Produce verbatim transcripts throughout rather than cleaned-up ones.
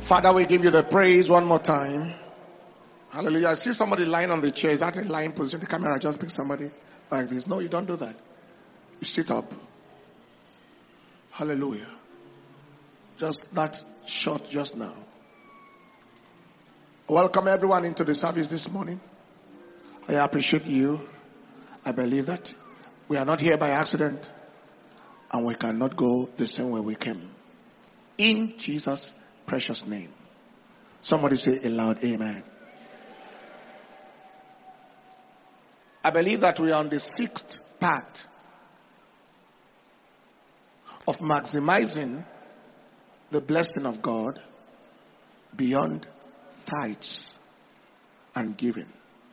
Father, we give you the praise one more time. Hallelujah. I see somebody lying on the chair. Is that a lying position? The camera just pick somebody like this. No, you don't do that. You sit up. Hallelujah. Just that shot just now. Welcome everyone into the service this morning. I appreciate you. I believe that we are not here by accident and we cannot go the same way we came. In Jesus' precious name. Somebody say a loud amen. I believe that we are on the sixth part of maximizing the blessing of God beyond tithes and giving.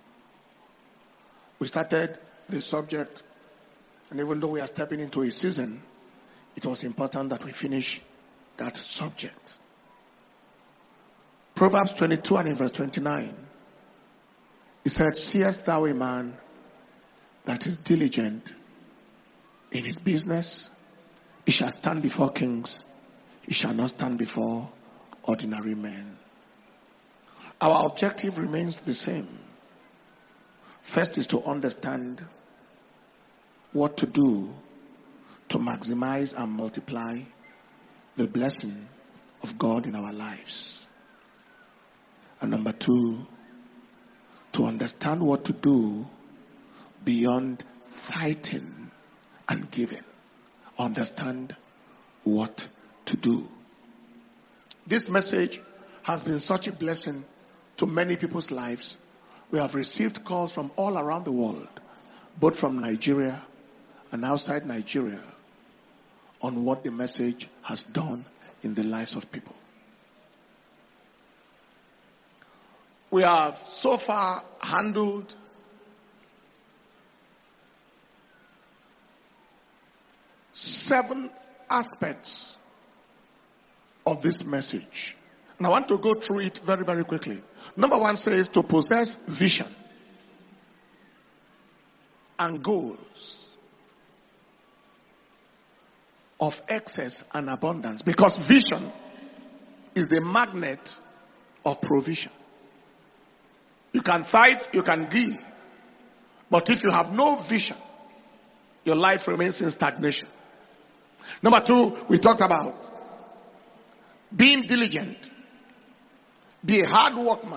We started the subject, and even though we are stepping into a season, it was important that we finish that subject. Proverbs twenty-two and in verse twenty-nine, it said, "Seest thou a man that is diligent in his business? He shall stand before kings. He shall not stand before ordinary men." Our objective remains the same. First is to understand what to do to maximize and multiply the blessing of God in our lives. And number two, to understand what to do beyond fighting and giving. Understand what to do. This message has been such a blessing to many people's lives. We have received calls from all around the world, both from Nigeria and outside Nigeria, on what the message has done in the lives of people. We have so far handled seven aspects of this message. And I want to go through it very, very quickly. Number one says to possess vision and goals of excess and abundance. Because vision is the magnet of provision. You can fight, you can give. But if you have no vision, your life remains in stagnation. Number two, we talked about being diligent. Be a hard workman.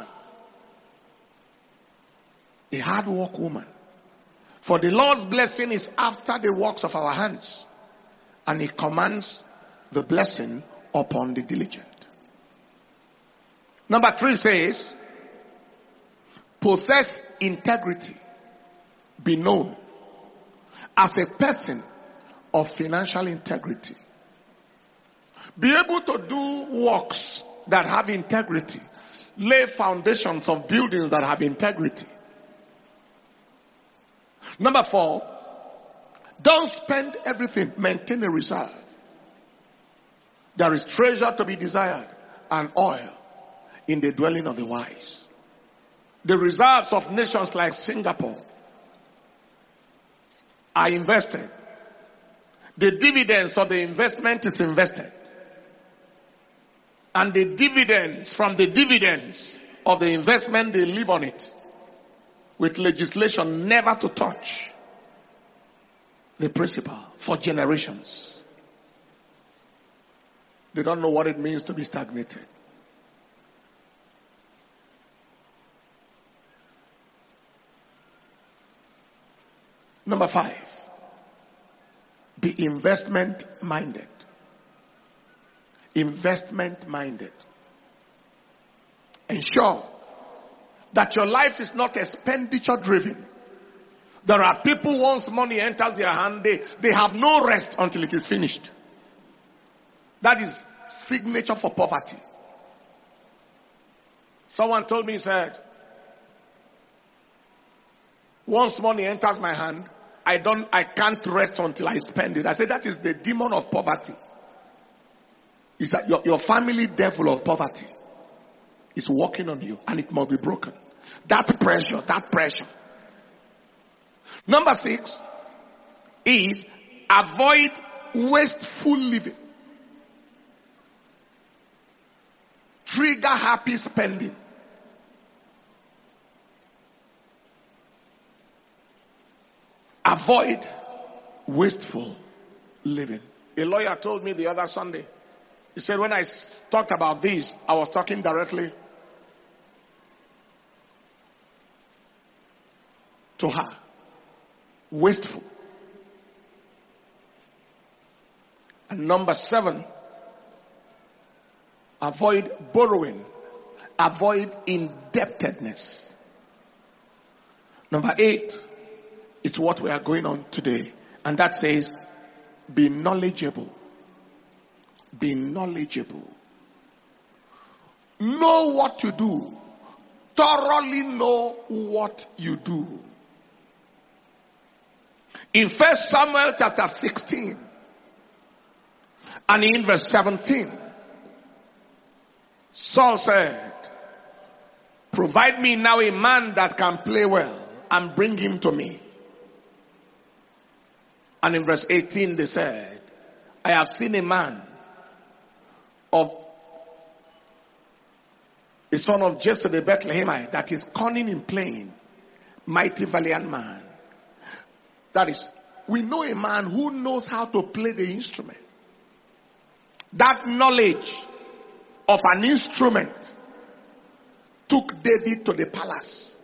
A hard work woman. For the Lord's blessing is after the works of our hands. And He commands the blessing upon the diligent. Number three says, possess integrity. Be known as a person of financial integrity. Be able to do works that have integrity. Lay foundations of buildings that have integrity. Number four, don't spend everything. Maintain a reserve. There is treasure to be desired and oil in the dwelling of the wise. The reserves of nations like Singapore are invested. The dividends of the investment is invested. And the dividends, from the dividends of the investment, they live on it. With legislation never to touch the principal for generations. They don't know what it means to be stagnated. Number five, be investment minded. Investment minded. Ensure that your life is not expenditure driven. There are people, once money enters their hand, they, they have no rest until it is finished. That is signature for poverty. Someone told me, he said, once money enters my hand, I don't, I can't rest until I spend it. I said, that is the demon of poverty. It's that your, your family devil of poverty is working on you, and it must be broken. That pressure, that pressure. Number six is avoid wasteful living. trigger happy spending. Avoid wasteful living. A lawyer told me the other Sunday, he said when I talked about this, I was talking directly to her. Wasteful. And number seven, avoid borrowing. Avoid indebtedness. Number eight is what we are going on today. And that says, be knowledgeable. Be knowledgeable. Know what you do. Thoroughly know what you do. In First Samuel chapter sixteen, and in verse seventeen, Saul said, provide me now a man that can play well and bring him to me. And in verse eighteen they said, I have seen a man of the son of Jesse the Bethlehemite that is cunning in playing, mighty valiant man. That is, we know a man who knows how to play the instrument. That knowledge of an instrument took David to the palace.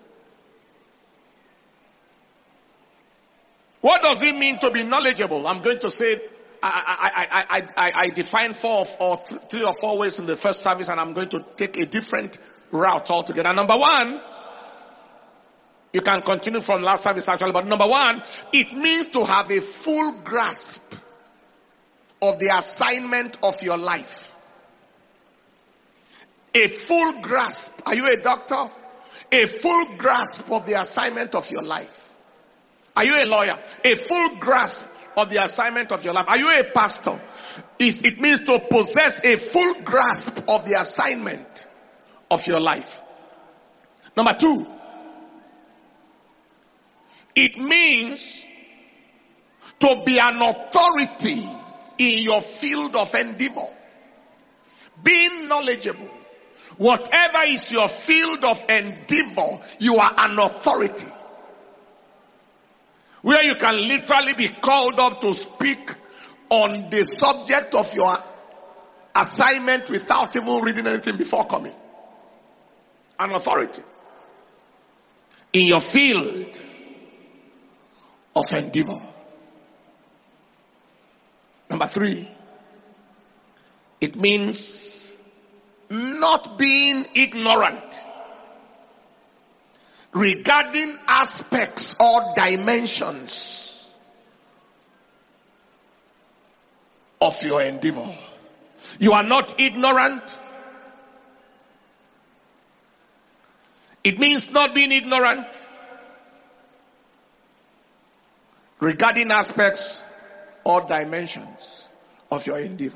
What does it mean to be knowledgeable? I'm going to say, I, I, I, I, I define four or three or four ways in the first service, and I'm going to take a different route altogether. Number one, you can continue from last service actually, but number one, it means to have a full grasp of the assignment of your life. A full grasp. Are you a doctor? A full grasp of the assignment of your life. Are you a lawyer? A full grasp of the assignment of your life. Are you a pastor? It, it means to possess a full grasp of the assignment of your life. Number two, it means to be an authority in your field of endeavor. Being knowledgeable. Whatever is your field of endeavor, you are an authority. Where you can literally be called up to speak on the subject of your assignment without even reading anything before coming. An authority in your field of endeavor. Number three, it means not being ignorant regarding aspects or dimensions of your endeavor. You are not ignorant. It means not being ignorant regarding aspects or dimensions of your endeavor.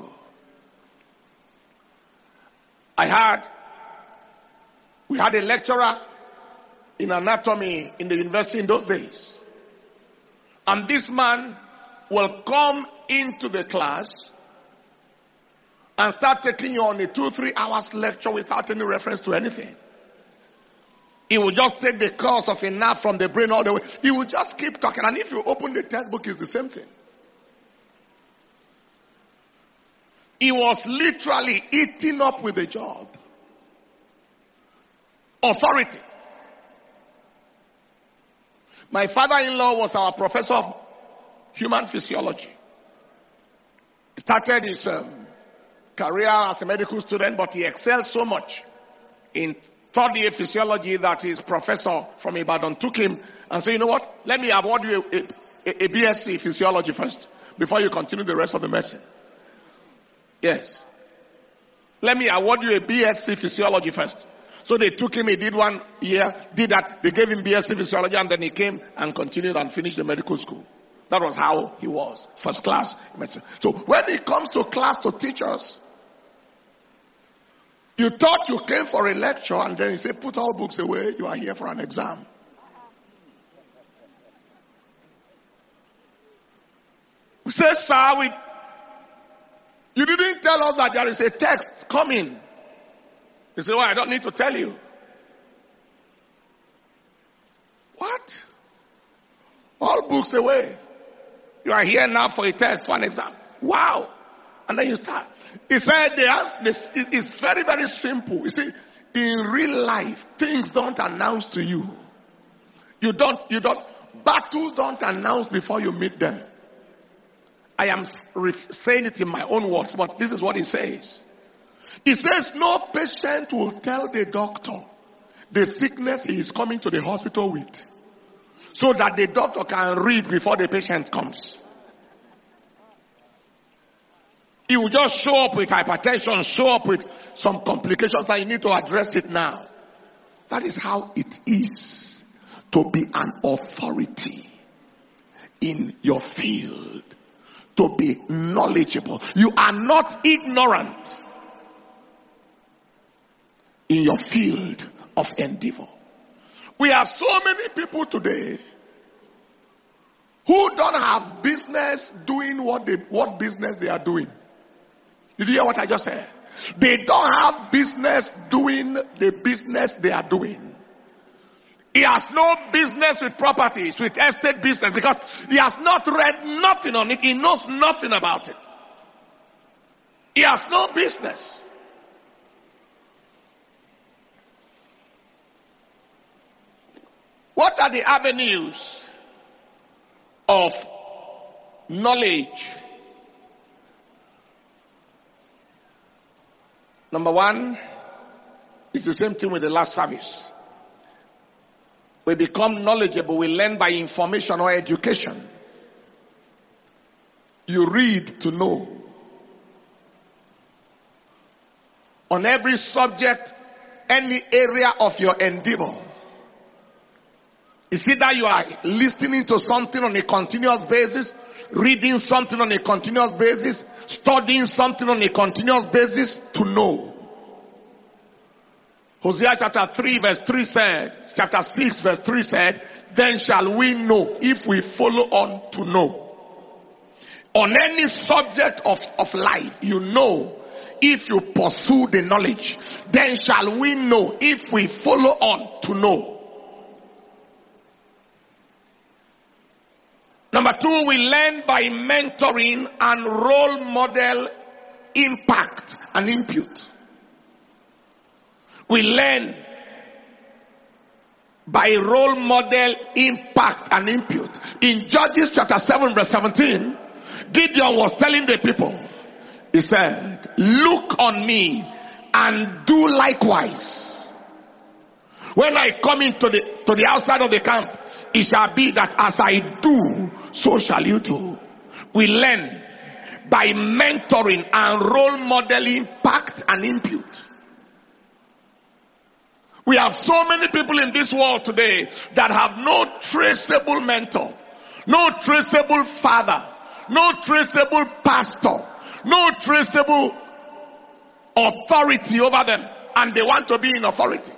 I had, we had a lecturer in anatomy in the university in those days. And this man will come into the class and start taking you on a two, three hours lecture without any reference to anything. He will just take the course of a nerve from the brain all the way. He will just keep talking. And if you open the textbook, it's the same thing. He was literally eating up with the job. Authority. My father-in-law was our professor of human physiology. He started his um, career as a medical student, but he excelled so much in third year physiology that his professor from Ibadan took him and said, you know what, let me award you a, a, a B S c physiology first before you continue the rest of the medicine. Yes. Let me award you a B S c physiology first. So they took him, he did one year, did that, they gave him B S c physiology, and then he came and continued and finished the medical school. That was how he was. First class medicine. So when he comes to class to teach us, you thought you came for a lecture, and then he said, put all books away, you are here for an exam. We said, sir, we, you didn't tell us that there is a text coming You say, well, I don't need to tell you. What? All books away. You are here now for a test, for an exam. Wow. And then you start. He said they ask this, it's very, very simple. You see, in real life, things don't announce to you. You don't, you don't, battles don't announce before you meet them. I am saying it in my own words, but this is what he says. He says no patient will tell the doctor the sickness he is coming to the hospital with, so that the doctor can read before the patient comes. He will just show up with hypertension, show up with some complications, and you need to address it now. That is how it is to be an authority in your field, to be knowledgeable. You are not ignorant in your field of endeavor. We have so many people today who don't have business doing what they, what business they are doing. Did you hear what I just said? They don't have business doing the business they are doing. He has no business with properties, with estate business, because he has not read nothing on it. He knows nothing about it. He has no business. What are the avenues of knowledge? Number one, it's the same thing with the last service. We become knowledgeable. We learn by information or education. You read to know. On every subject, any area of your endeavor. It's either you are listening to something on a continuous basis, reading something on a continuous basis, studying something on a continuous basis to know. Hosea chapter three verse three said, chapter six verse three said, then shall we know if we follow on to know. On any subject of, of life, you know, if you pursue the knowledge, then shall we know if we follow on to know. Number two, we learn by mentoring and role model impact and input. We learn by role model impact and input. In Judges chapter seven verse seventeen, Gideon was telling the people, he said, look on me and do likewise. When I come into the, to the outside of the camp, it shall be that as I do, so shall you do. We learn by mentoring and role model impact and input. We have so many people in this world today that have no traceable mentor, no traceable father, no traceable pastor, no traceable authority over them, and they want to be in authority.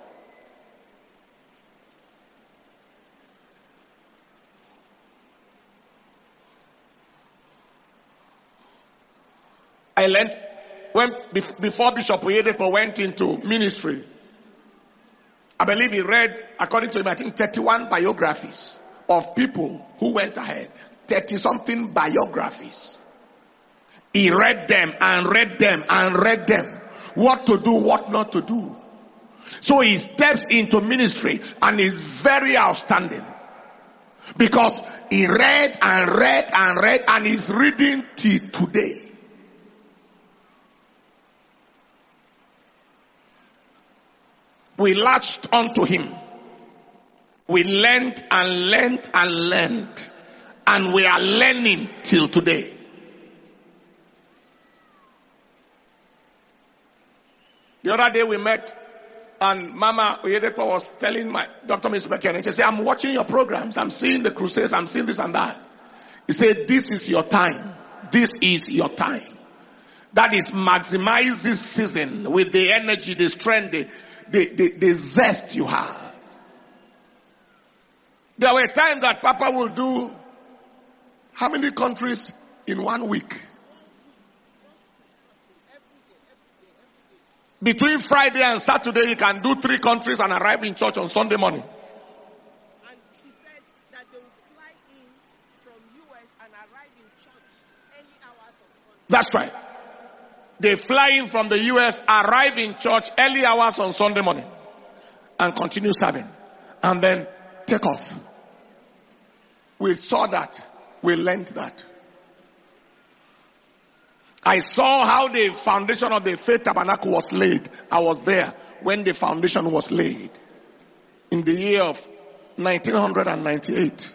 I learned when before Bishop Oyedepo went into ministry, I believe he read, according to him, I think thirty-one biographies of people who went ahead. thirty something biographies. He read them and read them and read them. What to do, what not to do. So he steps into ministry and is very outstanding. Because he read and read and read and is reading till today. We latched onto him. We learned and learned and learned. And we are learning till today. The other day we met and Mama Oyedepo was telling my Doctor Mister McKenna, she said, I'm watching your programs. I'm seeing the crusades. I'm seeing this and that. He said, this is your time. This is your time. That is, maximize this season with the energy, the strength, the The, the, the zest you have. There were times that Papa will do how many countries in one week? Between Friday and Saturday, he can do three countries and arrive in church on Sunday morning. And she said that they will fly in from U S and arrive in church early hours of Sunday. That's right. They fly in from the U S, arrive in church early hours on Sunday morning, and continue serving. And then take off. We saw that. We learned that. I saw how the foundation of the Faith Tabernacle was laid. I was there when the foundation was laid in the year of nineteen ninety-eight.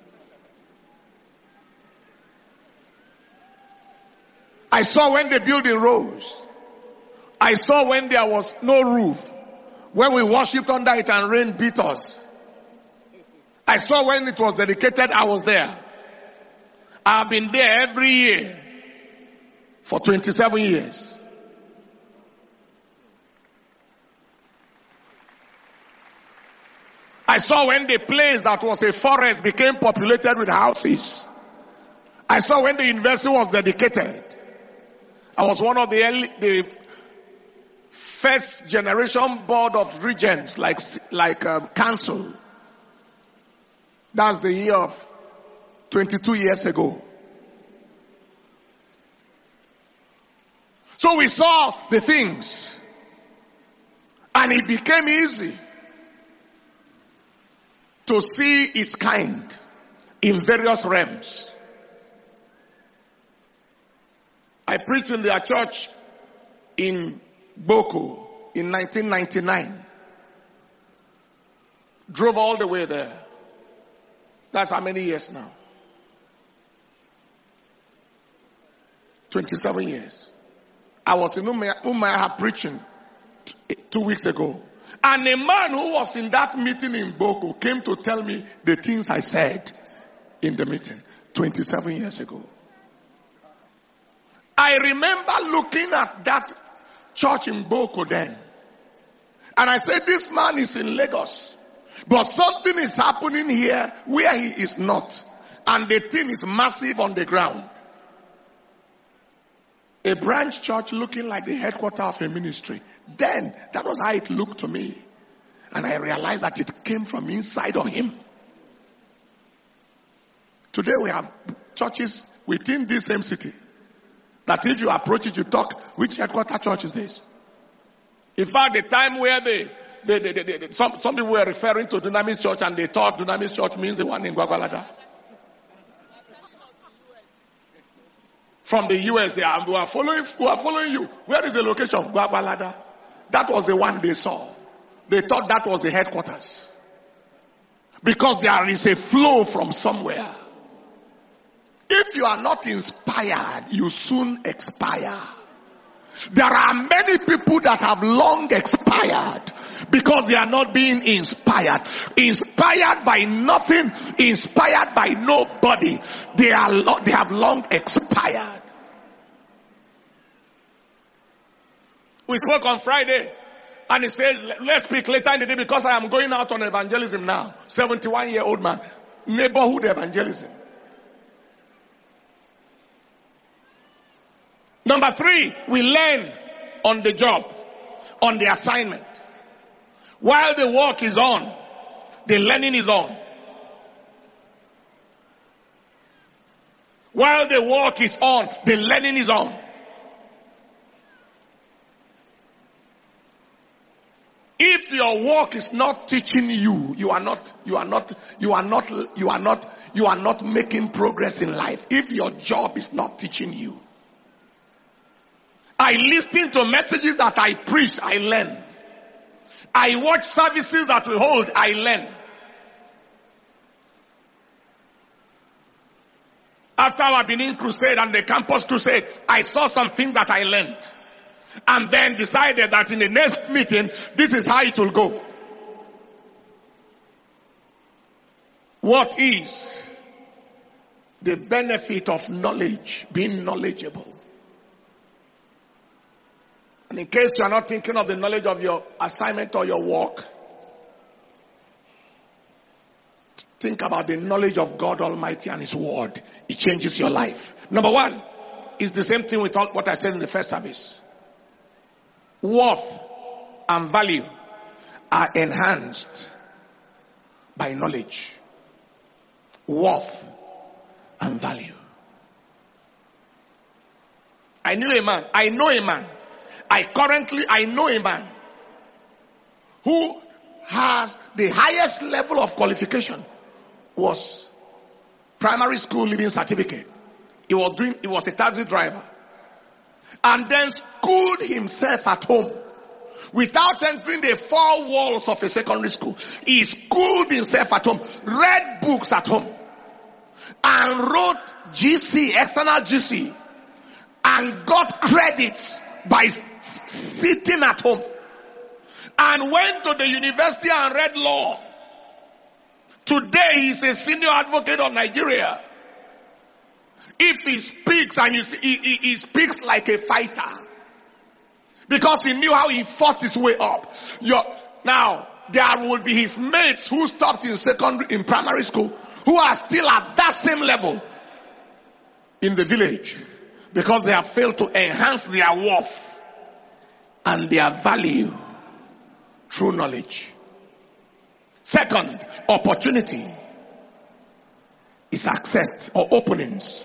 I saw when the building rose. I saw when there was no roof. When we worshipped under it and rain beat us. I saw when it was dedicated, I was there. I've been there every year for twenty-seven years. I saw when the place that was a forest became populated with houses. I saw when the university was dedicated. I was one of the early, the first generation board of regents, like like um, council. That's the year of twenty-two years ago. So we saw the things, and it became easy to see its kind in various realms. I preached in their church in Boko in nineteen ninety-nine. Drove all the way there. That's how many years now? twenty-seven years. I was in Umaya preaching two weeks ago. And a man who was in that meeting in Boko came to tell me the things I said in the meeting twenty-seven years ago. I remember looking at that church in Boko then. And I said, this man is in Lagos. But something is happening here where he is not. And the thing is massive on the ground. A branch church looking like the headquarters of a ministry. Then, that was how it looked to me. And I realized that it came from inside of him. Today we have churches within this same city. That if you approach it, you talk, which headquarters church is this? In fact, the time where they, they, they, they, they some, some people were referring to Dunamis Church and they thought Dunamis Church means the one in Gwagwalada. From the U S, they are, who are following, who are following you. Where is the location? Gwagwalada. That was the one they saw. They thought that was the headquarters. Because there is a flow from somewhere. If you are not inspired, you soon expire. There are many people that have long expired because they are not being inspired. Inspired by nothing, inspired by nobody. They are lo- they have long expired. We spoke on Friday and he said, let's speak later in the day because I am going out on evangelism now. seventy-one year old man. Neighborhood evangelism. Number three, we learn on the job, on the assignment. While the work is on, the learning is on. While the work is on, the learning is on. If your work is not teaching you, you are not, you are not, you are not, you are not, you are not making progress in life. If your job is not teaching you. I listen to messages that I preach, I learn. I watch services that we hold, I learn. After our Benin crusade and the campus crusade, I saw some things that I learned. And then decided that in the next meeting, this is how it will go. What is the benefit of knowledge, being knowledgeable? And in case you are not thinking of the knowledge of your assignment or your work, think about the knowledge of God Almighty and His Word. It changes your life. Number one is the same thing with what I said in the first service. worth and value are enhanced by knowledge. Worth and value. I knew a man, I know a man, I currently, I know a man who has the highest level of qualification was primary school leaving certificate. He was doing, he was a taxi driver. And then schooled himself at home. Without entering the four walls of a secondary school. He schooled himself at home. Read books at home. And wrote G C, external G C. And got credits by sitting at home. And went to the university and read law. Today he's a senior advocate of Nigeria. If he speaks and you see, he, he, he speaks like a fighter. Because he knew how he fought his way up. Your, now, there will be his mates who stopped in secondary, in primary school, who are still at that same level in the village. Because they have failed to enhance their worth and their value through knowledge. Second, opportunity is access or openings.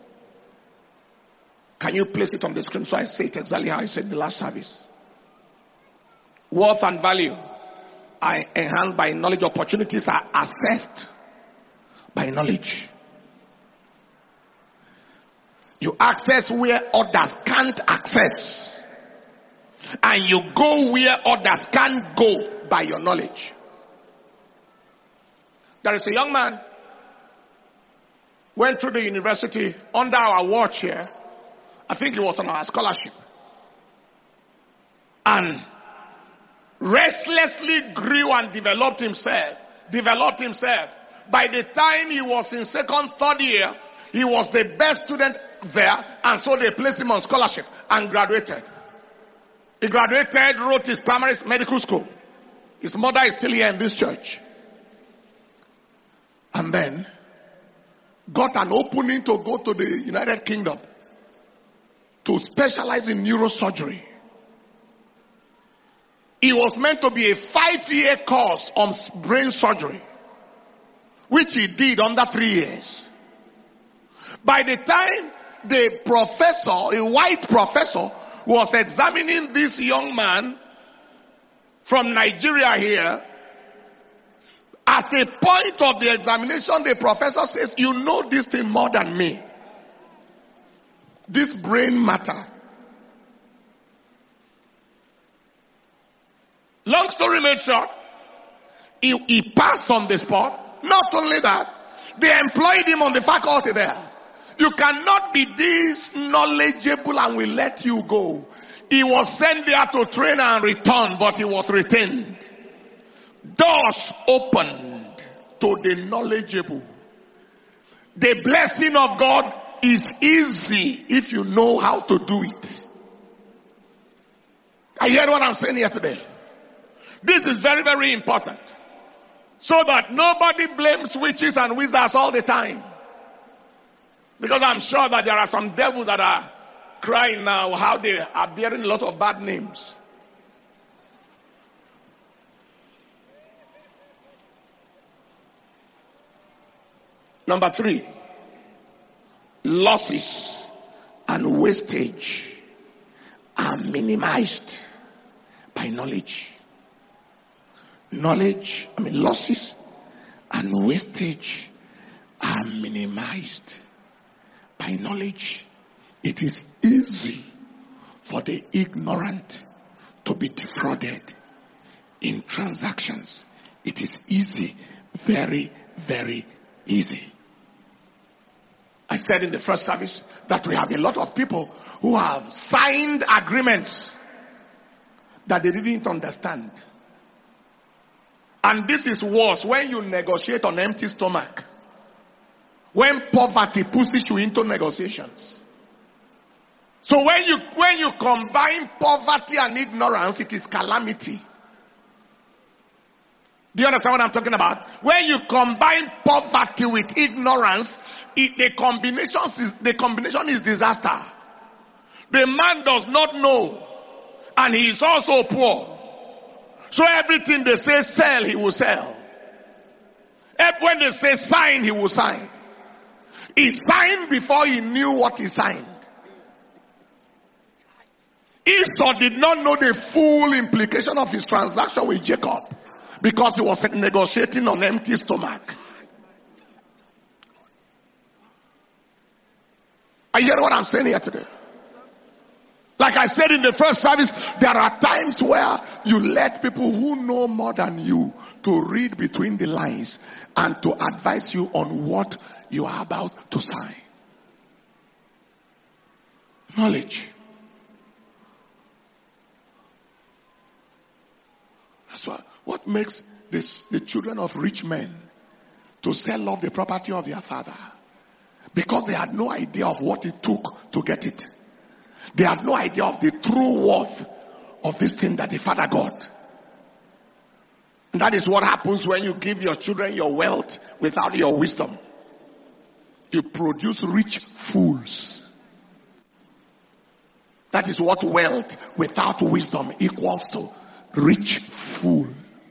Can you place it on the screen so I say it exactly how I said in the last service? Worth and value are enhanced by knowledge. Opportunities are assessed by knowledge. You access where others can't access. And you go where others can't go by your knowledge. There is a young man went through the university under our watch here. I think he was on our scholarship. And restlessly grew and developed himself. Developed himself. By the time he was in second, third year, he was the best student there. And so they placed him on scholarship and graduated. He graduated, wrote his primary medical school. His mother is still here in this church. And then got an opening to go to the United Kingdom to specialize in neurosurgery. It was meant to be a five-year course on brain surgery, which he did under three years. By the time the professor, a white professor, was examining this young man from Nigeria here, at a point of the examination, the professor says, you know this thing more than me. This brain matter. Long story made short, he, he passed on the spot. Not only that, they employed him on the faculty there. You cannot be this knowledgeable and will let you go. He was sent there to train and return, but he was retained. Doors opened to the knowledgeable. The blessing of God is easy if you know how to do it. I hear what I'm saying here today. This is very, very important. So that nobody blames witches and wizards all the time. Because I'm sure that there are some devils that are crying now how they are bearing a lot of bad names. Number three, losses and wastage are minimized by knowledge. Knowledge, I mean losses and wastage are minimized by knowledge. It is easy for the ignorant to be defrauded in transactions. It is easy, very, very easy. I said in the first service that we have a lot of people who have signed agreements that they didn't understand. And this is worse when you negotiate on empty stomach. When poverty pushes you into negotiations. So when you, when you combine poverty and ignorance, it is calamity. Do you understand what I'm talking about? When you combine poverty with ignorance, it, the combination is, the combination is disaster. The man does not know And he is also poor. So everything they say sell, he will sell. When they say sign, he will sign. He signed before he knew what he signed. Esau did not know the full implication of his transaction with Jacob because he was negotiating on empty stomach. Are you hearing what I'm saying here today? Like I said in the first service, there are times where you let people who know more than you to read between the lines and to advise you on what you are about to sign. Knowledge. That's what, what makes this, the children of rich men to sell off the property of their father. Because they had no idea of what it took to get it. They had no idea of the true worth of this thing that the father got. And that is what happens when you give your children your wealth without your wisdom. You produce rich fools. That is what wealth without wisdom equals to. Rich fool.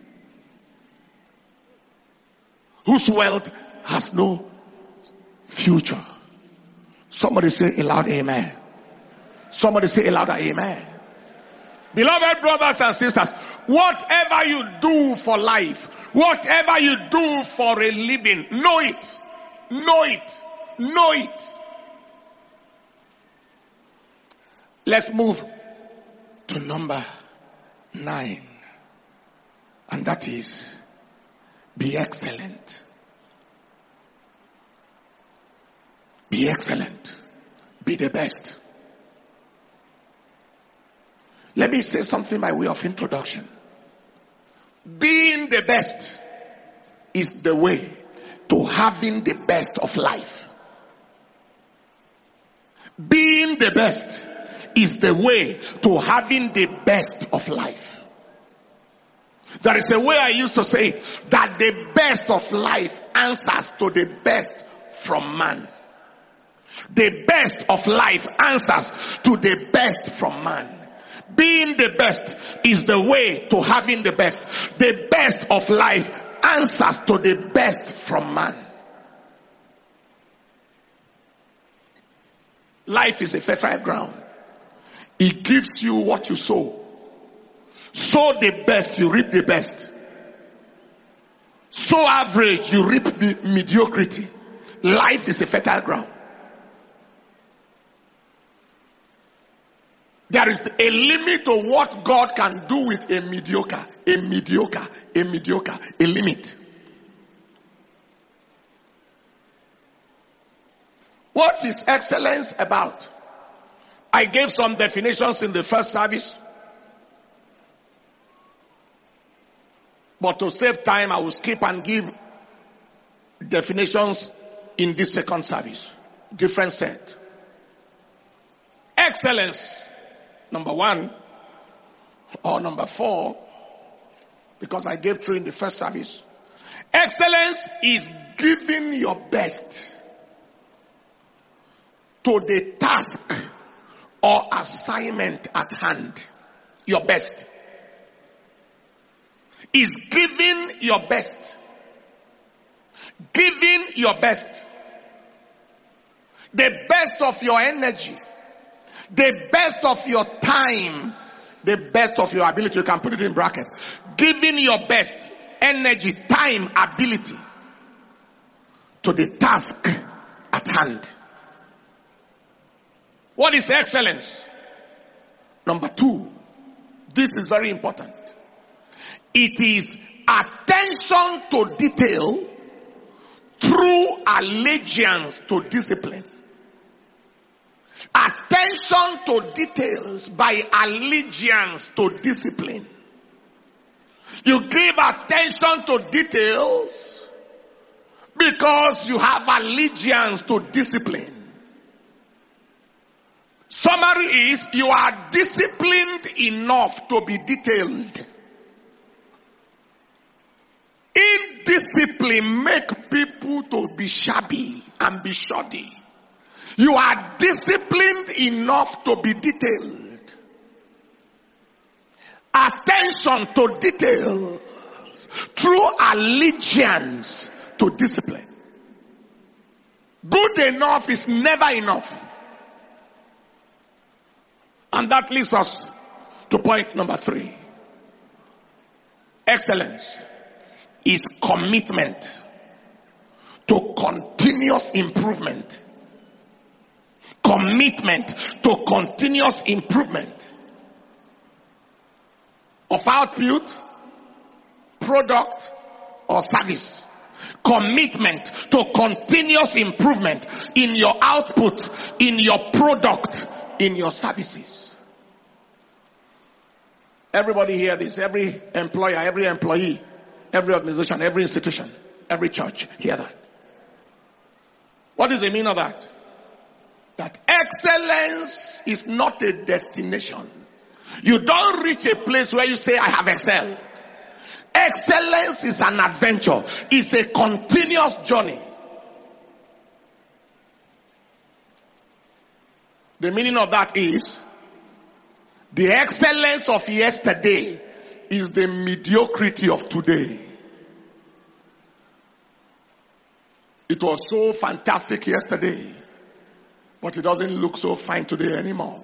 Whose wealth has no future. Somebody say a loud amen. Somebody say a louder amen. Beloved brothers and sisters, whatever you do for life, whatever you do for a living, know it. Know it. Know it. Let's move to number nine. And that is, be excellent. Be excellent. Be the best. Let me say something by way of introduction. Being the best is the way to having the best of life. Being the best is the way to having the best of life. There is a way I used to say that the best of life answers to the best from man. The best of life answers to the best from man. Being the best is the way to having the best. The best of life answers to the best from man. Life is a fertile ground. It gives you what you sow. Sow the best, you reap the best. Sow average, you reap me- mediocrity. Life is a fertile ground. There is a limit to what God can do with a mediocre, a mediocre, a mediocre, a limit. What is excellence about? I gave some definitions in the first service. But to save time, I will skip and give definitions in this second service. Different set. Excellence. Number one, or number four, because I gave three in the first service. Excellence is giving your best to the task or assignment at hand. Your best. Is giving your best. Giving your best. The best of your energy. The best of your time, the best of your ability. You can put it in bracket. Giving your best energy, time, ability to the task at hand. What is excellence? Number two, this is very important. It is attention to detail through allegiance to discipline. Attention to details by allegiance to discipline. You give attention to details because you have allegiance to discipline. Summary is, you are disciplined enough to be detailed. Indiscipline make people to be shabby and be shoddy. You are disciplined enough to be detailed. attention to detail, true allegiance to discipline. Good enough is never enough. And that leads us to point number three. Excellence is commitment to continuous improvement. Commitment to continuous improvement of output, product, or service. Commitment to continuous improvement in your output, in your product, in your services. Everybody hear this. Every employer, every employee, every organization, every institution, every church, hear that. What is the meaning of that? That excellence is not a destination. You don't reach a place where you say, I have excelled. Excellence is an adventure. It's a continuous journey. The meaning of that is, the excellence of yesterday is the mediocrity of today. It was so fantastic yesterday, but it doesn't look so fine today anymore.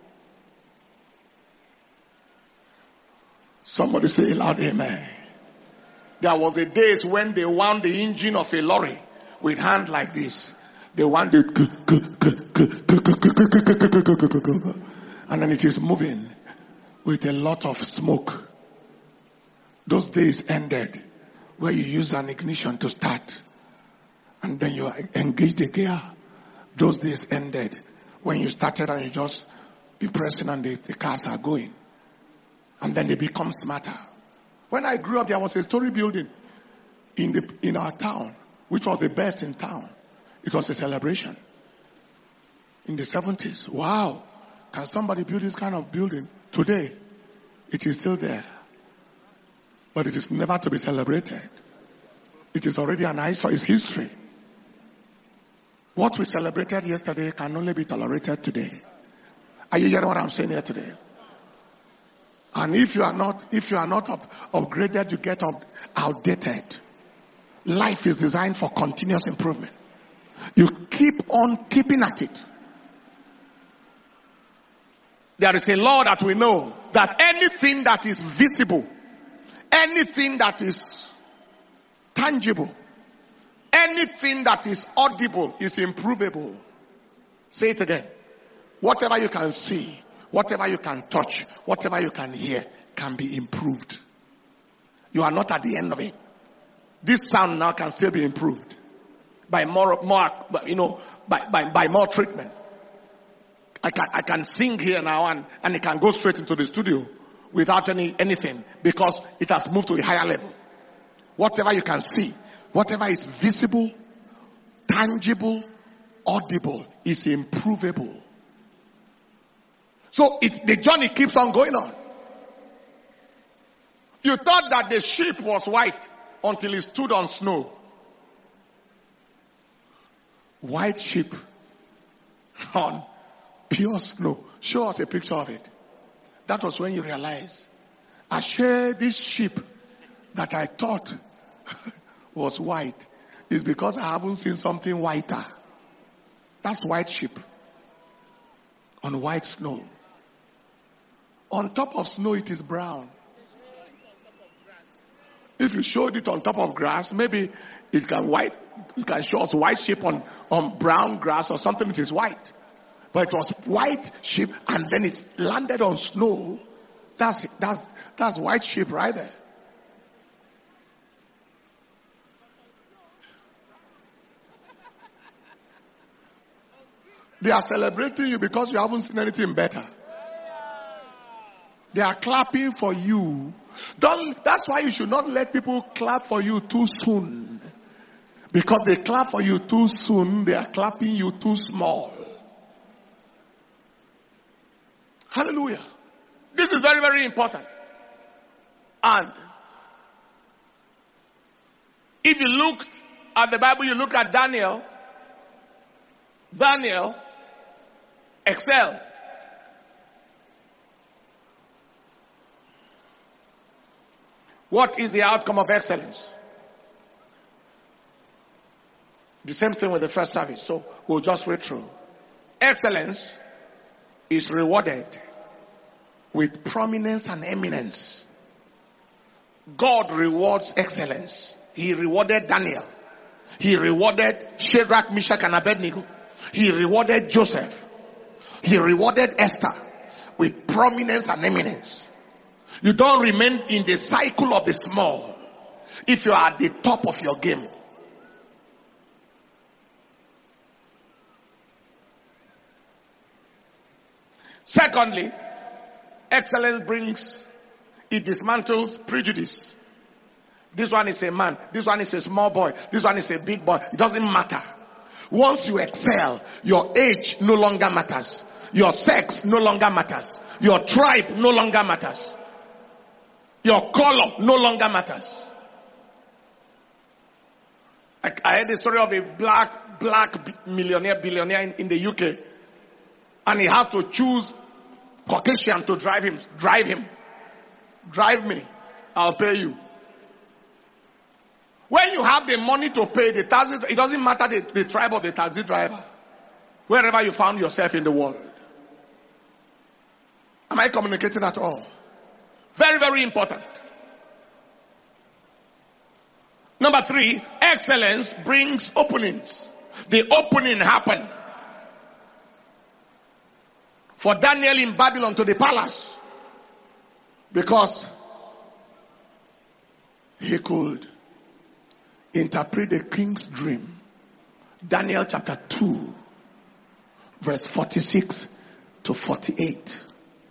Somebody say loud amen. There was the days when they wound the engine of a lorry with hand like this. They wound it, and then it is moving with a lot of smoke. Those days ended where you use an ignition to start and then you engage the gear. Those days ended when you started and you just be pressing and the, the cars are going. And then they become smarter. When I grew up, there was a story building in the in our town, which was the best in town. It was a celebration in the seventies. Wow. Can somebody build this kind of building? Today, it is still there. But it is never to be celebrated. It is already an eyesore. It's history. What we celebrated yesterday can only be tolerated today. Are you hearing what I'm saying here today? And if you are not, if you are not up, upgraded, you get up, outdated. Life is designed for continuous improvement. You keep on keeping at it. There is a law that we know, that anything that is visible, anything that is tangible, anything that is audible is improvable. Say it again. Whatever you can see, whatever you can touch, whatever you can hear can be improved. You are not at the end of it. This sound now can still be improved by more, more, you know, by, by, by more treatment. I can, I can sing here now and, and it can go straight into the studio without any, anything because it has moved to a higher level. Whatever you can see, whatever is visible, tangible, audible is improvable. So it, the journey keeps on going on. You thought that the sheep was white until it stood on snow. White sheep on pure snow. Show us a picture of it. That was when you realized, I share this sheep that I thought was white is because I haven't seen something whiter. That's white sheep on white snow. On top of snow, it is brown. If you showed it on top of grass, maybe it can white. It can show us white sheep on, on brown grass or something that is white. But it was white sheep, and then it landed on snow. That's that's that's white sheep right there. They are celebrating you because you haven't seen anything better. They are clapping for you. Don't, that's why you should not let people clap for you too soon. Because they clap for you too soon, they are clapping you too small. Hallelujah. This is very, very important. And if you looked at the Bible, you look at Daniel. Daniel excelled. What is the outcome of excellence? The same thing with the first service. So we'll just read through. Excellence is rewarded with prominence and eminence. God rewards excellence. He rewarded Daniel. He rewarded Shadrach, Meshach, and Abednego. He rewarded Joseph. He rewarded Esther with prominence and eminence. You don't remain in the cycle of the small if you are at the top of your game. Secondly, excellence brings, it dismantles prejudice. This one is a man. This one is a small boy. This one is a big boy. It doesn't matter. Once you excel, your age no longer matters. Your sex no longer matters. Your tribe no longer matters. Your color no longer matters. I, I heard the story of a black, black millionaire, billionaire in, in the U K. And he has to choose Caucasian to drive him. Drive him. Drive me. I'll pay you. When you have the money to pay the taxi, it doesn't matter the, the tribe of the taxi driver. Wherever you found yourself in the world. Am I communicating at all? Very, very important. Number three, excellence brings openings. The opening happened for Daniel in Babylon to the palace because he could interpret the king's dream. Daniel chapter two, verse forty-six to forty-eight.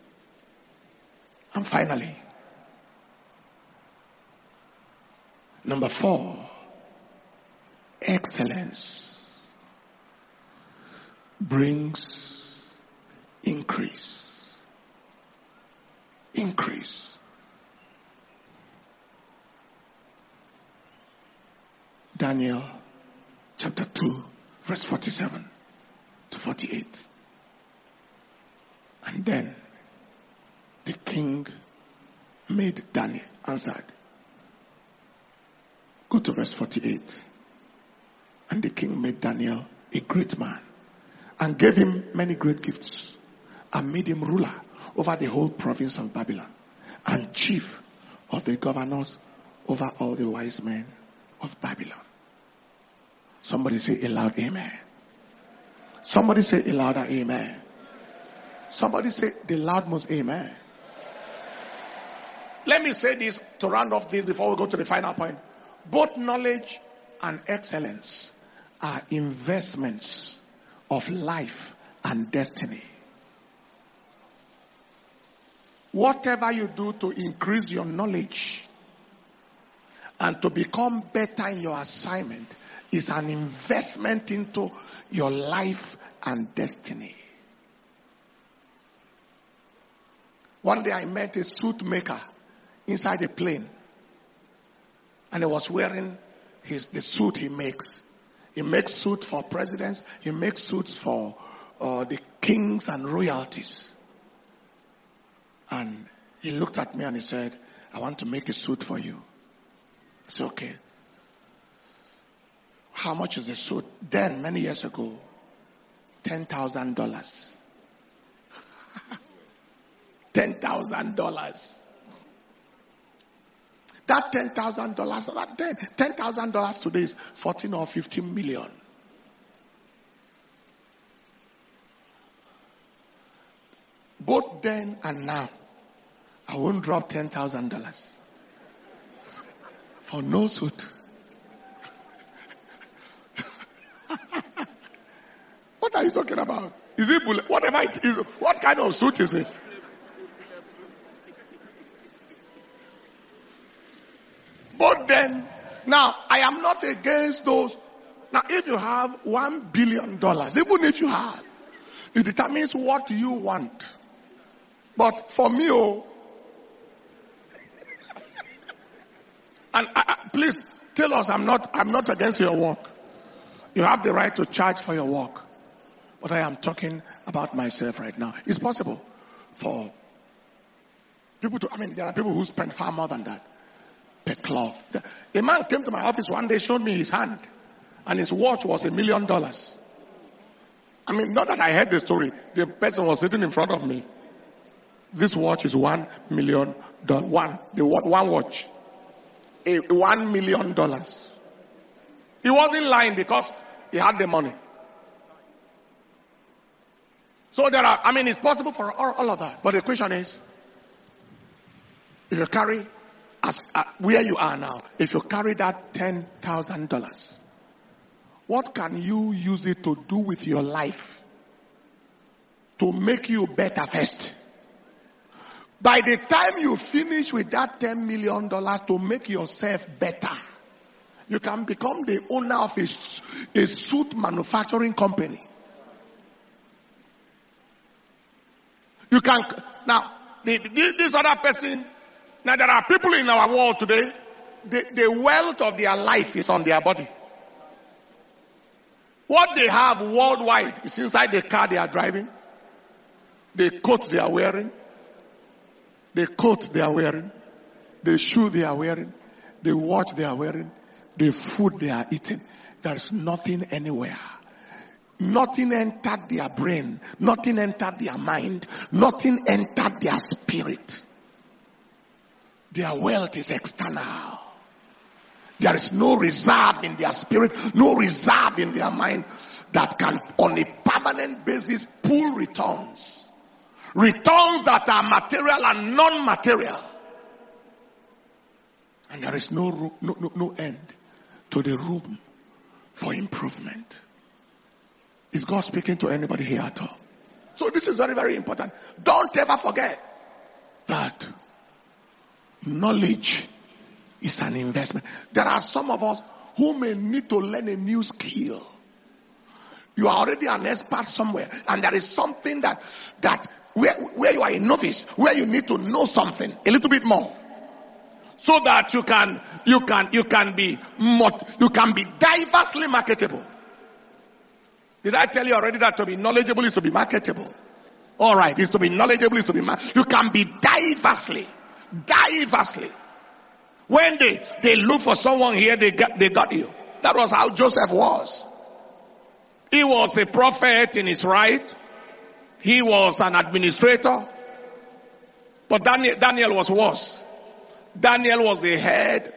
And finally, number four, excellence brings increase. Increase. Daniel chapter two, verse forty-seven to forty-eight. And then the king made Daniel, answered. Go to verse forty-eight. And the king made Daniel a great man and gave him many great gifts and made him ruler over the whole province of Babylon and chief of the governors over all the wise men of Babylon. Somebody say a loud amen. Somebody say a louder amen. Somebody say the loudmost amen. Let me say this to round off this before we go to the final point. Both knowledge and excellence are investments of life and destiny. Whatever you do to increase your knowledge and to become better in your assignment is an investment into your life and destiny. One day I met a suit maker inside a plane, and he was wearing his the suit he makes. He makes suits for presidents. He makes suits for uh, the kings and royalties. And he looked at me and he said, "I want to make a suit for you." I said, "Okay. How much is the suit?" Then, many years ago, ten thousand dollars. ten thousand dollars. That ten thousand dollars, that ten thousand dollars today is fourteen or fifteen million. Both then and now, I won't drop ten thousand dollars for no suit. What are you talking about? Is it bullet? Whatever it is, what kind of suit is it? But then, now, I am not against those. Now, if you have one billion dollars, even if you have, it determines what you want. But for me, oh, and I, I, please tell us, I'm not, I'm not against your work. You have the right to charge for your work. But I am talking about myself right now. It's possible for people to, I mean, there are people who spend far more than that. a cloth. A man came to my office one day, showed me his hand, and his watch was a million dollars. I mean, not that I heard the story. The person was sitting in front of me. This watch is one million dollars. One, the one watch, a one million dollars. He wasn't lying because he had the money. So there are, I mean, it's possible for all, all of that. But the question is, if you carry, as uh, where you are now, if you carry that ten thousand dollars, what can you use it to do with your life to make you better first? By the time you finish with that ten million dollars to make yourself better, you can become the owner of a, a suit manufacturing company. You can, now, the, the, this other person, now there are people in our world today, the, the wealth of their life is on their body. What they have worldwide is inside the car they are driving, the coat they are wearing, the coat they are wearing, the shoe they are wearing, the watch they are wearing, the food they are eating. There is nothing anywhere. Nothing entered their brain. Nothing entered their mind. Nothing entered their spirit. Their wealth is external. There is no reserve in their spirit, no reserve in their mind that can on a permanent basis pull returns. Returns that are material and non-material. And there is no, room, no, no, no end to the room for improvement. Is God speaking to anybody here at all? So this is very, very important. Don't ever forget that knowledge is an investment. There are some of us who may need to learn a new skill. You are already an expert somewhere, and there is something that that where, where you are a novice, where you need to know something a little bit more, so that you can you can you can be you can be diversely marketable. Did I tell you already that to be knowledgeable is to be marketable? All right, is to be knowledgeable is to be mar- you can be diversely, diversely. When they they look for someone here, they got they got you. That was how Joseph was. He was a prophet in his right. He was an administrator. But Daniel, Daniel was worse. Daniel was the head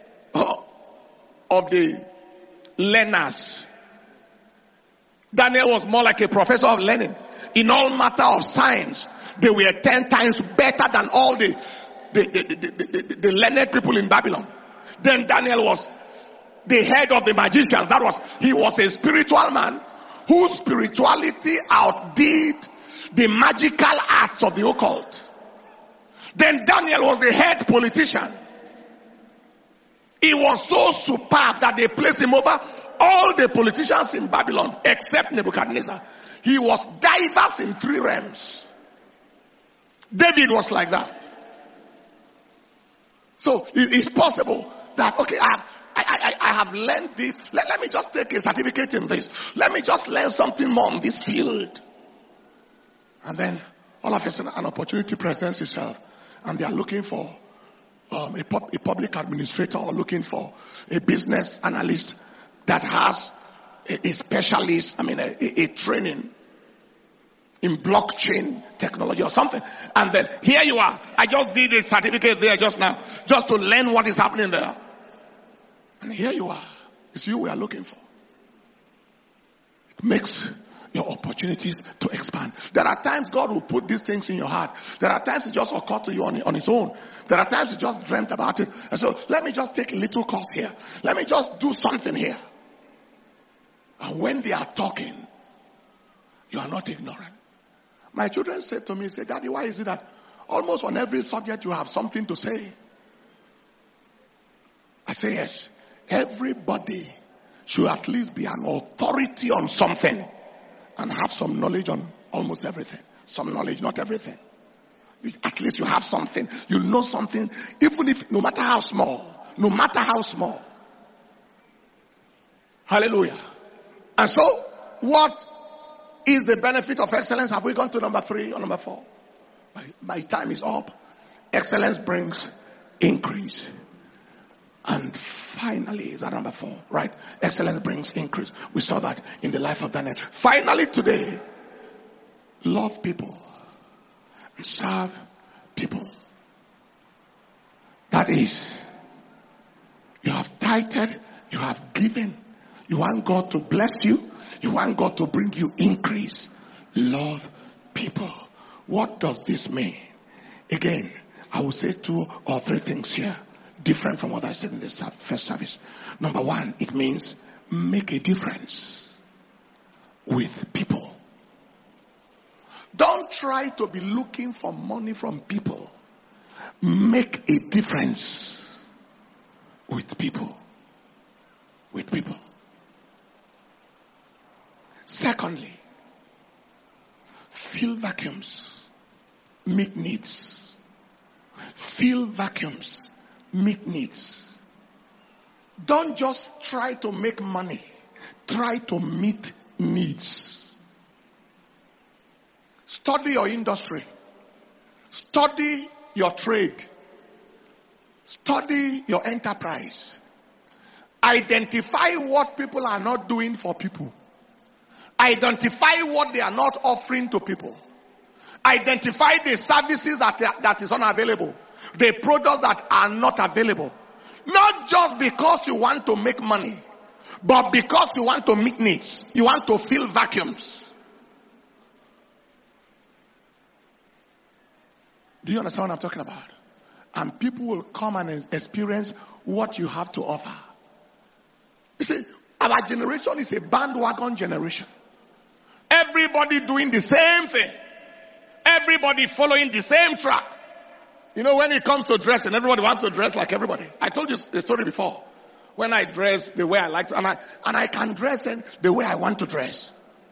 of the learners. Daniel was more like a professor of learning. In all matter of science, they were ten times better than all the, the, the, the, the, the, the learned people in Babylon. Then Daniel was the head of the magicians. That was, he was a spiritual man whose spirituality outdid the magical arts of the occult. Then Daniel was the head politician. He was so superb that they placed him over all the politicians in Babylon except Nebuchadnezzar. He was diverse in three realms. David was like that. So it's possible that, okay, I have, I, I, I have learned this. Let, let me just take a certificate in this. Let me just learn something more in this field. And then all of a sudden an opportunity presents itself, and they are looking for um, a, pub, a public administrator, or looking for a business analyst that has a, a specialist, I mean, a, a, a training in blockchain technology or something. And then here you are. I just did a certificate there just now, just to learn what is happening there. And here you are. It's you we are looking for. It makes your opportunities to expand. There are times God will put these things in your heart. There are times it just occurred to you on, on its own. There are times you just dreamt about it. And so let me just take a little course here. Let me just do something here. And when they are talking, you are not ignorant. My children said to me, say, Daddy, why is it that almost on every subject you have something to say? I say, yes. Everybody should at least be an authority on something and have some knowledge on almost everything. Some knowledge, not everything. At least you have something. You know something, even if, no matter how small. No matter how small. Hallelujah. And so, what is the benefit of excellence? Have we gone to number three or number four? My, my time is up. Excellence brings increase. And finally, is that number four, right? Excellence brings increase. We saw that in the life of Daniel. Finally today, love people and serve people. That is, you have tithed, you have given, you want God to bless you, you want God to bring you increase. Love people. What does this mean? Again, I will say two or three things here, different from what I said in the first service. Number one, it means make a difference with people. Don't try to be looking for money from people. Make a difference with people. With people. Secondly, fill vacuums. Meet needs. Fill vacuums. Meet needs. Don't just try to make money. Try to meet needs. Study your industry. Study your trade. Study your enterprise. Identify what people are not doing for people. Identify what they are not offering to people. Identify the services that, that is unavailable. The products that are not available. Not just because you want to make money, but because you want to meet needs. You want to fill vacuums. Do you understand what I'm talking about? And people will come and experience what you have to offer. You see, our generation is a bandwagon generation. Everybody doing the same thing. Everybody following the same track. You know, when it comes to dressing, everybody wants to dress like everybody. I told you the story before. When I dress the way I like to, and I, and I can dress in the way I want to dress.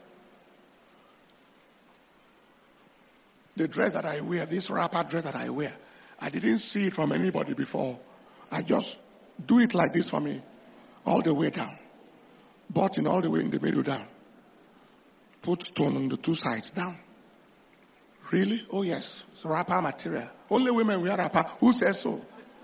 The dress that I wear, this wrapper dress that I wear, I didn't see it from anybody before. I just do it like this for me, all the way down. Button all the way in the middle down. Put stone on the two sides down. Really? Oh yes, it's wrapper material. Only women wear wrapper. Who says so?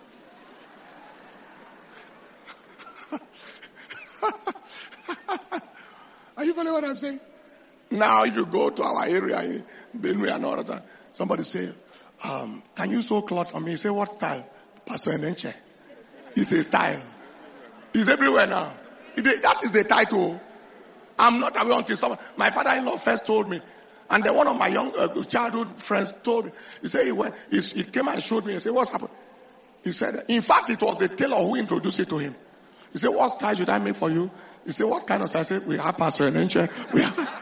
Are you following what I'm saying? Now, if you go to our area in Benue and all that, somebody say, um, can you sew cloth for me? You say, what style? Pastor Enenche. He says, style. He's everywhere now. That is the title. I'm not aware until someone, my father-in-law first told me. And then one of my young uh, childhood friends told me. He said, he went, he, he came and showed me. He said, what's happened? He said, in fact, it was the tailor who introduced it to him. He said, what style should I make for you? He said, what kind of style? I said, we have Pastor Enenche. We have...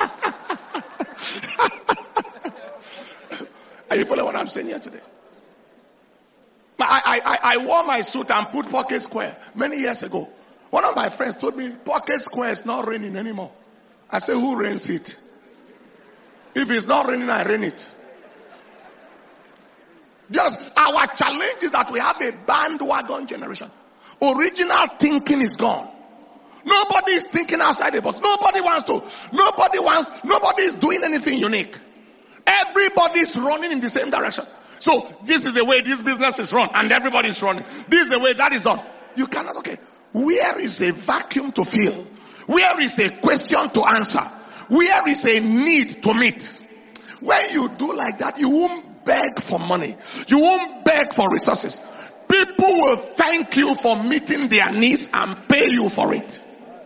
Are you following what I'm saying here today? I, I, I wore my suit and put pocket square many years ago. One of my friends told me, pocket square is not raining anymore. I said, who rains it? If it's not raining, I rain it. Just our challenge is that we have a bandwagon generation. Original thinking is gone. Nobody is thinking outside the box. Nobody wants to. Nobody wants, nobody is doing anything unique. Everybody is running in the same direction. So this is the way this business is run, and everybody is running. This is the way that is done. You cannot, okay. Where is a vacuum to fill? Where is a question to answer? Where is a need to meet? When you do like that, you won't beg for money. You won't beg for resources. People will thank you for meeting their needs and pay you for it.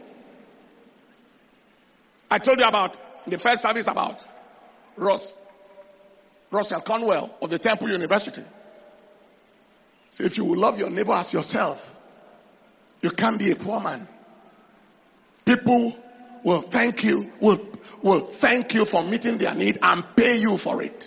I told you about the first service about Ross. Russell Conwell of the Temple University. So if you will love your neighbor as yourself, you can't be a poor man. People will thank you, will, will thank you for meeting their need and pay you for it.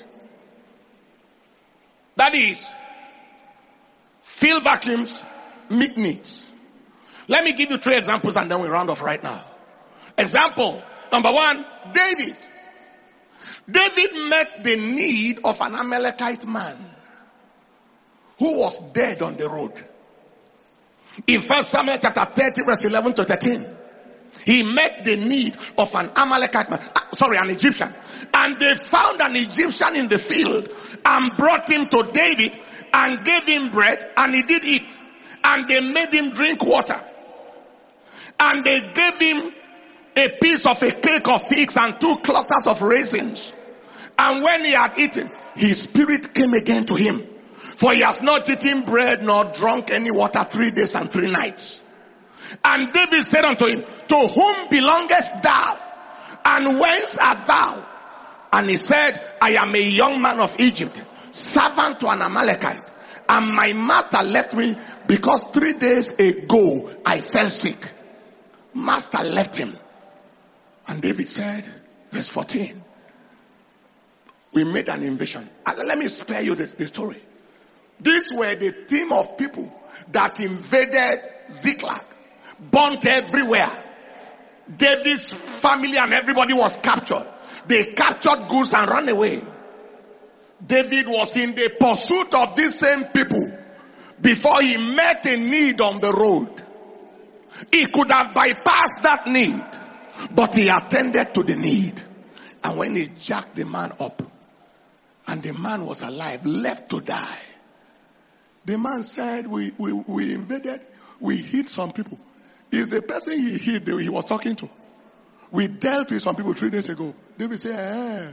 That is, fill vacuums, meet needs. Let me give you three examples and then we round off right now. Example number one, David. David met the need of an Amalekite man who was dead on the road. In First Samuel chapter thirty, verse eleven to thirteen, he met the need of an Amalekite man, sorry, an Egyptian. And they found an Egyptian in the field and brought him to David and gave him bread, and he did eat. And they made him drink water. And they gave him a piece of a cake of figs and two clusters of raisins. And when he had eaten, his spirit came again to him. For he has not eaten bread nor drunk any water three days and three nights. And David said unto him, to whom belongest thou? And whence art thou? And he said, I am a young man of Egypt, servant to an Amalekite. And my master left me because three days ago I fell sick. Master left him. And David said, verse fourteen, we made an invasion. And let me spare you the, the story. These were the team of people that invaded Ziklag, burnt everywhere. David's family and everybody was captured. They captured goods and ran away. David was in the pursuit of these same people before he met a need on the road. He could have bypassed that need, but he attended to the need. And when he jacked the man up, and the man was alive, left to die, the man said, we, we, we invaded, we hit some people. Is the person he hit he was talking to. We dealt with some people three days ago. David said, eh.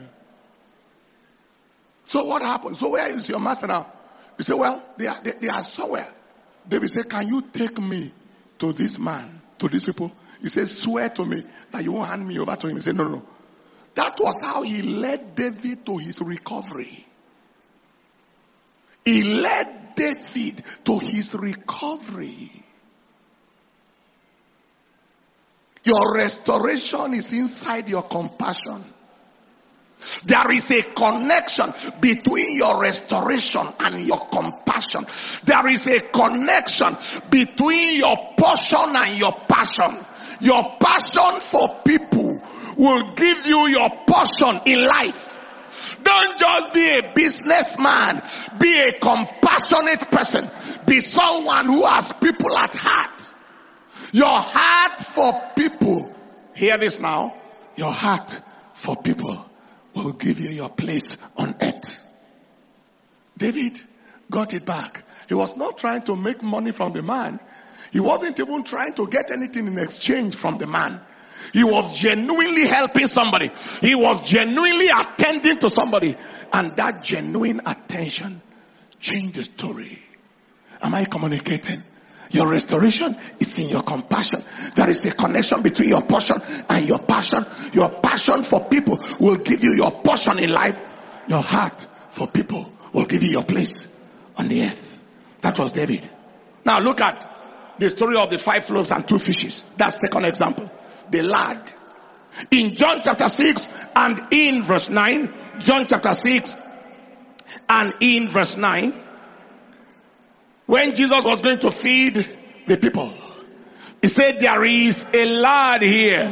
So what happened? So where is your master now? You say, well, they are, they, they are somewhere. David said, can you take me to this man, to these people? He said, swear to me that you won't hand me over to him. He said, no, no. That was how he led David to his recovery. He led David to his recovery. Your restoration is inside your compassion. There is a connection between your restoration and your compassion. There is a connection between your portion and your passion. Your passion for people will give you your portion in life. Don't just be a businessman. Be a compassionate person. Be someone who has people at heart. Your heart for people, hear this now, your heart for people will give you your place on earth. David got it back. He was not trying to make money from the man. He wasn't even trying to get anything in exchange from the man. He was genuinely helping somebody. He was genuinely attending to somebody. And that genuine attention changed the story. Am I communicating? Your restoration is in your compassion. There is a connection between your portion and your passion. Your passion for people will give you your portion in life. Your heart for people will give you your place on the earth. That was David. Now look at the story of the five loaves and two fishes. That's the second example. The lad. In John chapter six and in verse nine. John chapter six and in verse nine. When Jesus was going to feed the people, he said, there is a lad here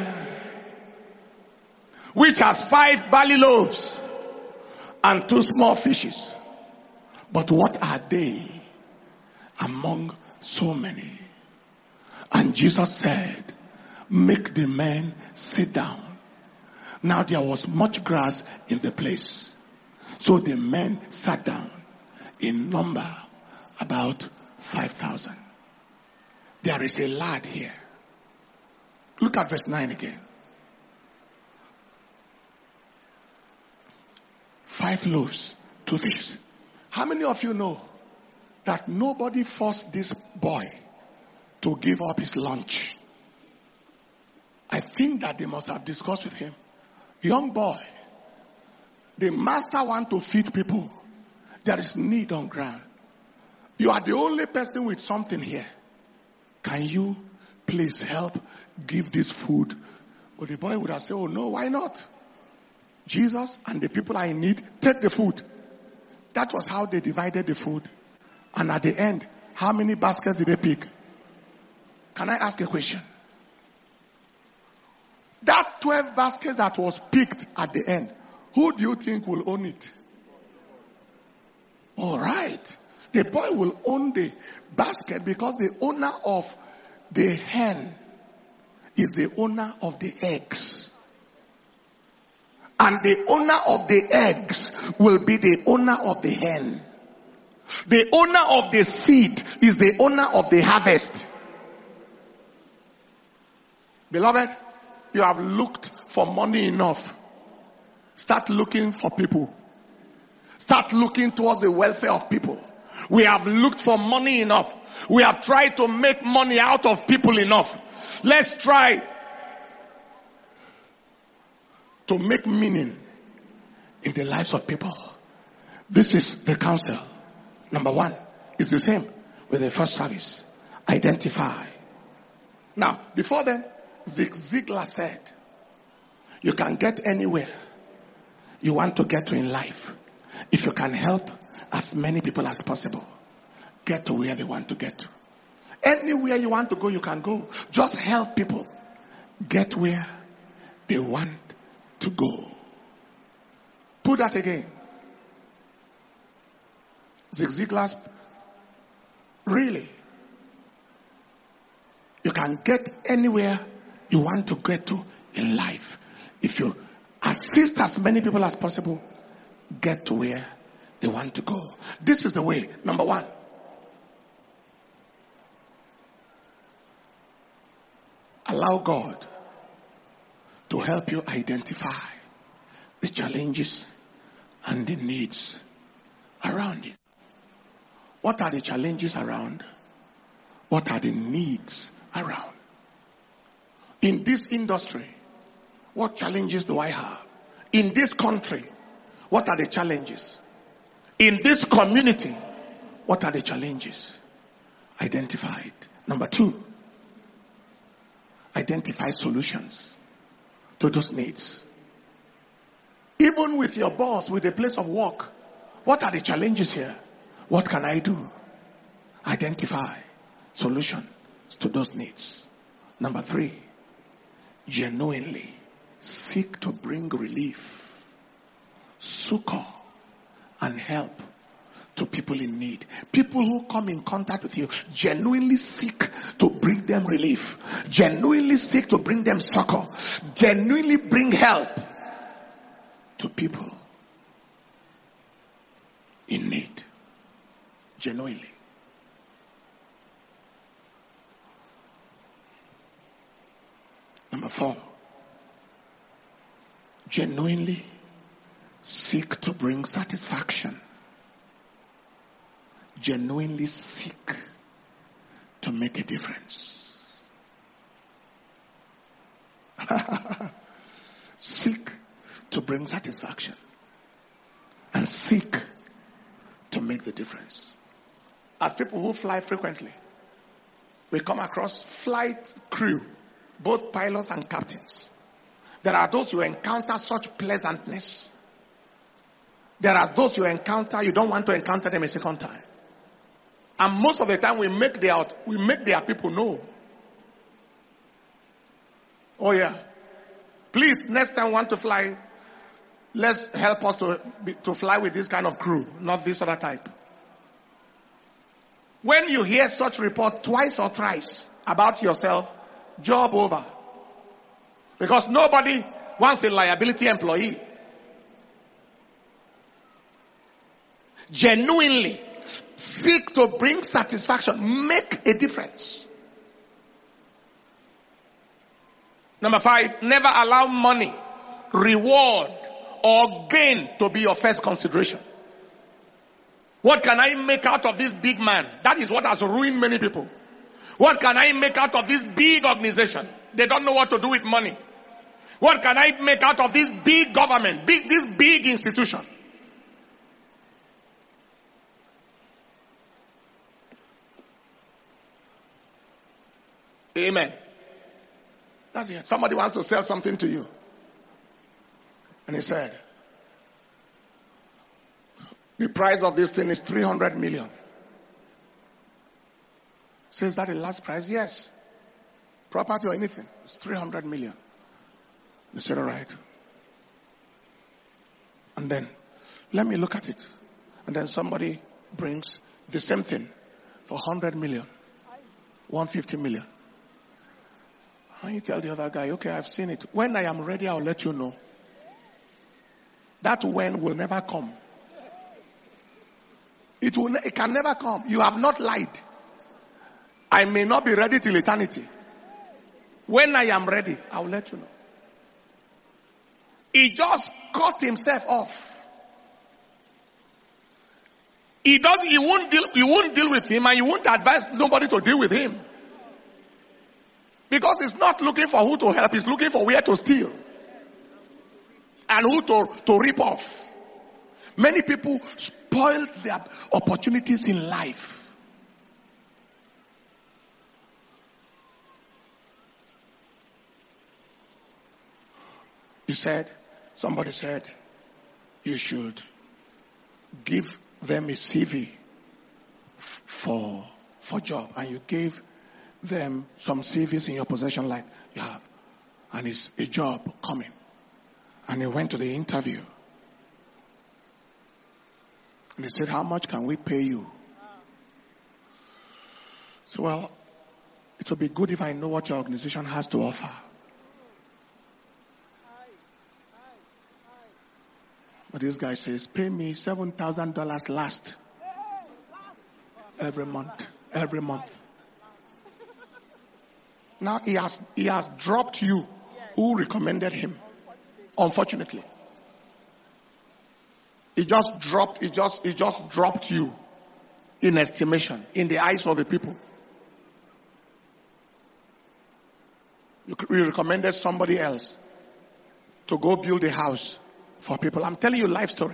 which has five barley loaves and two small fishes. But what are they among so many? And Jesus said, make the men sit down. Now there was much grass in the place. So the men sat down in number about five thousand. There is a lad here. Look at verse nine again. Five loaves, two fishes. How many of you know that nobody forced this boy to give up his lunch? I think that they must have discussed with him. Young boy, the master wants to feed people. There is need on ground. You are the only person with something here. Can you please help give this food? Well, the boy would have said, oh no, why not? Jesus and the people are in need, take the food. That was how they divided the food. And at the end, how many baskets did they pick? Can I ask a question? That twelve baskets that was picked at the end, who do you think will own it? All right. The boy will own the basket because the owner of the hen is the owner of the eggs. And the owner of the eggs will be the owner of the hen. The owner of the seed is the owner of the harvest. Beloved, you have looked for money enough. Start looking for people. Start looking towards the welfare of people. We have looked for money enough. We have tried to make money out of people enough. Let's try to make meaning in the lives of people. This is the counsel. Number one is the same with the first service. Identify. Now, before then, Zig Ziglar said, you can get anywhere you want to get to in life if you can help as many people as possible get to where they want to get to. Anywhere you want to go, you can go. Just help people get where they want to go. Put that again. Zig Ziglar's, really, you can get anywhere you want to get to in life if you assist as many people as possible get to where they want to go. This is the way. Number one, allow God to help you identify the challenges and the needs around you. What are the challenges around? What are the needs around? In this industry, what challenges do I have? In this country, what are the challenges? In this community, what are the challenges? Identify it. Number two, identify solutions to those needs. Even with your boss, with a place of work, what are the challenges here? What can I do? Identify solutions to those needs. Number three, genuinely seek to bring relief, succor, and help to people in need. People who come in contact with you, genuinely seek to bring them relief, genuinely seek to bring them succor, genuinely bring help to people in need. Genuinely. Number four, genuinely seek to bring satisfaction. Genuinely seek to make a difference. Seek to bring satisfaction. And seek to make the difference. As people who fly frequently, we come across flight crew, both pilots and captains. There are those you encounter such pleasantness. There are those you encounter, you don't want to encounter them a second time. And most of the time we make their, we make their people know. Oh yeah. Please, next time you want to fly, let's help us to, to fly with this kind of crew, not this other type. When you hear such report twice or thrice about yourself, job over. Because nobody wants a liability employee. Genuinely seek to bring satisfaction, make a difference. Number five, never allow money, reward, or gain to be your first consideration. What can I make out of this big man? That is what has ruined many people. What can I make out of this big organization? They don't know what to do with money. What can I make out of this big government, big, this big institution? Amen. That's it. Somebody wants to sell something to you. And he said, the price of this thing is three hundred million. So is that the last price? Yes. Property or anything. It's three hundred million. He said, all right. And then, let me look at it. And then somebody brings the same thing for one hundred million. one hundred fifty million. And you tell the other guy, okay, I've seen it. When I am ready, I'll let you know. That when will never come. It will. It can never come. You have not lied. I may not be ready till eternity. When I am ready, I will let you know. He just cut himself off. He doesn't. He won't deal. He won't deal with him, and you won't advise nobody to deal with him, because he's not looking for who to help. He's looking for where to steal and who to to rip off. Many people spoil their opportunities in life. You said, somebody said, you should give them a C V f- for for job, and you gave them some C Vs in your possession, like you have, and it's a job coming, and they went to the interview, and they said, how much can we pay you? So, well, it would be good if I know what your organization has to offer. But this guy says, pay me seven thousand dollars last. Every month. Every month. Now he has, he has dropped you who recommended him. Unfortunately. He just dropped, he just, he just dropped you in estimation, in the eyes of the people. You, you recommended somebody else to go build a house for people. I'm telling you a life story.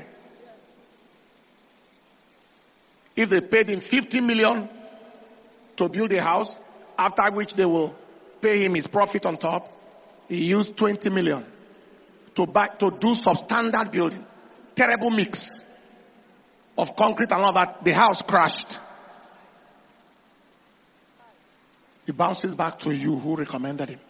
If they paid him fifty million to build a house, after which they will pay him his profit on top, he used twenty million to buy, to do substandard building. Terrible mix of concrete and all that. The house crashed. He bounces back to you who recommended him.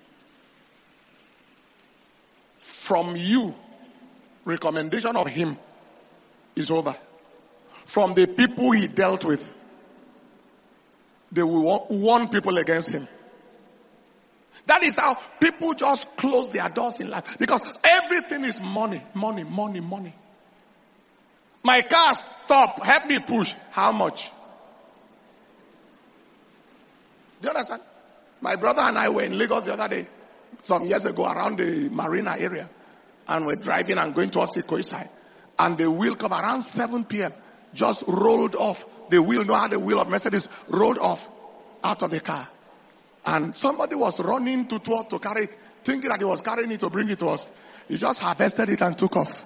From you, recommendation of him is over. From the people he dealt with, they will warn people against him. That is how people just close their doors in life, because everything is money, money, money, money. My car stop, help me push. How much? Do you understand? My brother and I were in Lagos the other day, some years ago, around the Marina area. And we're driving and going towards the Ikoyi, and the wheel cover around seven p.m. just rolled off. The wheel, no other wheel of Mercedes rolled off out of the car. And somebody was running to to, to carry it, thinking that he was carrying it to bring it to us. He just harvested it and took off.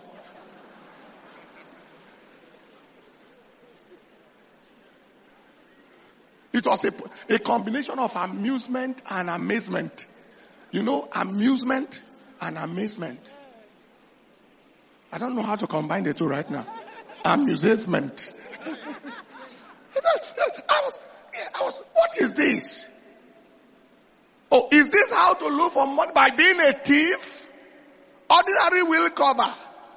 It was a, a combination of amusement and amazement. You know, amusement and amazement. I don't know how to combine the two right now. Amusement. I was, I was, what is this? Oh, is this how to look for money? By being a thief? Ordinary will cover.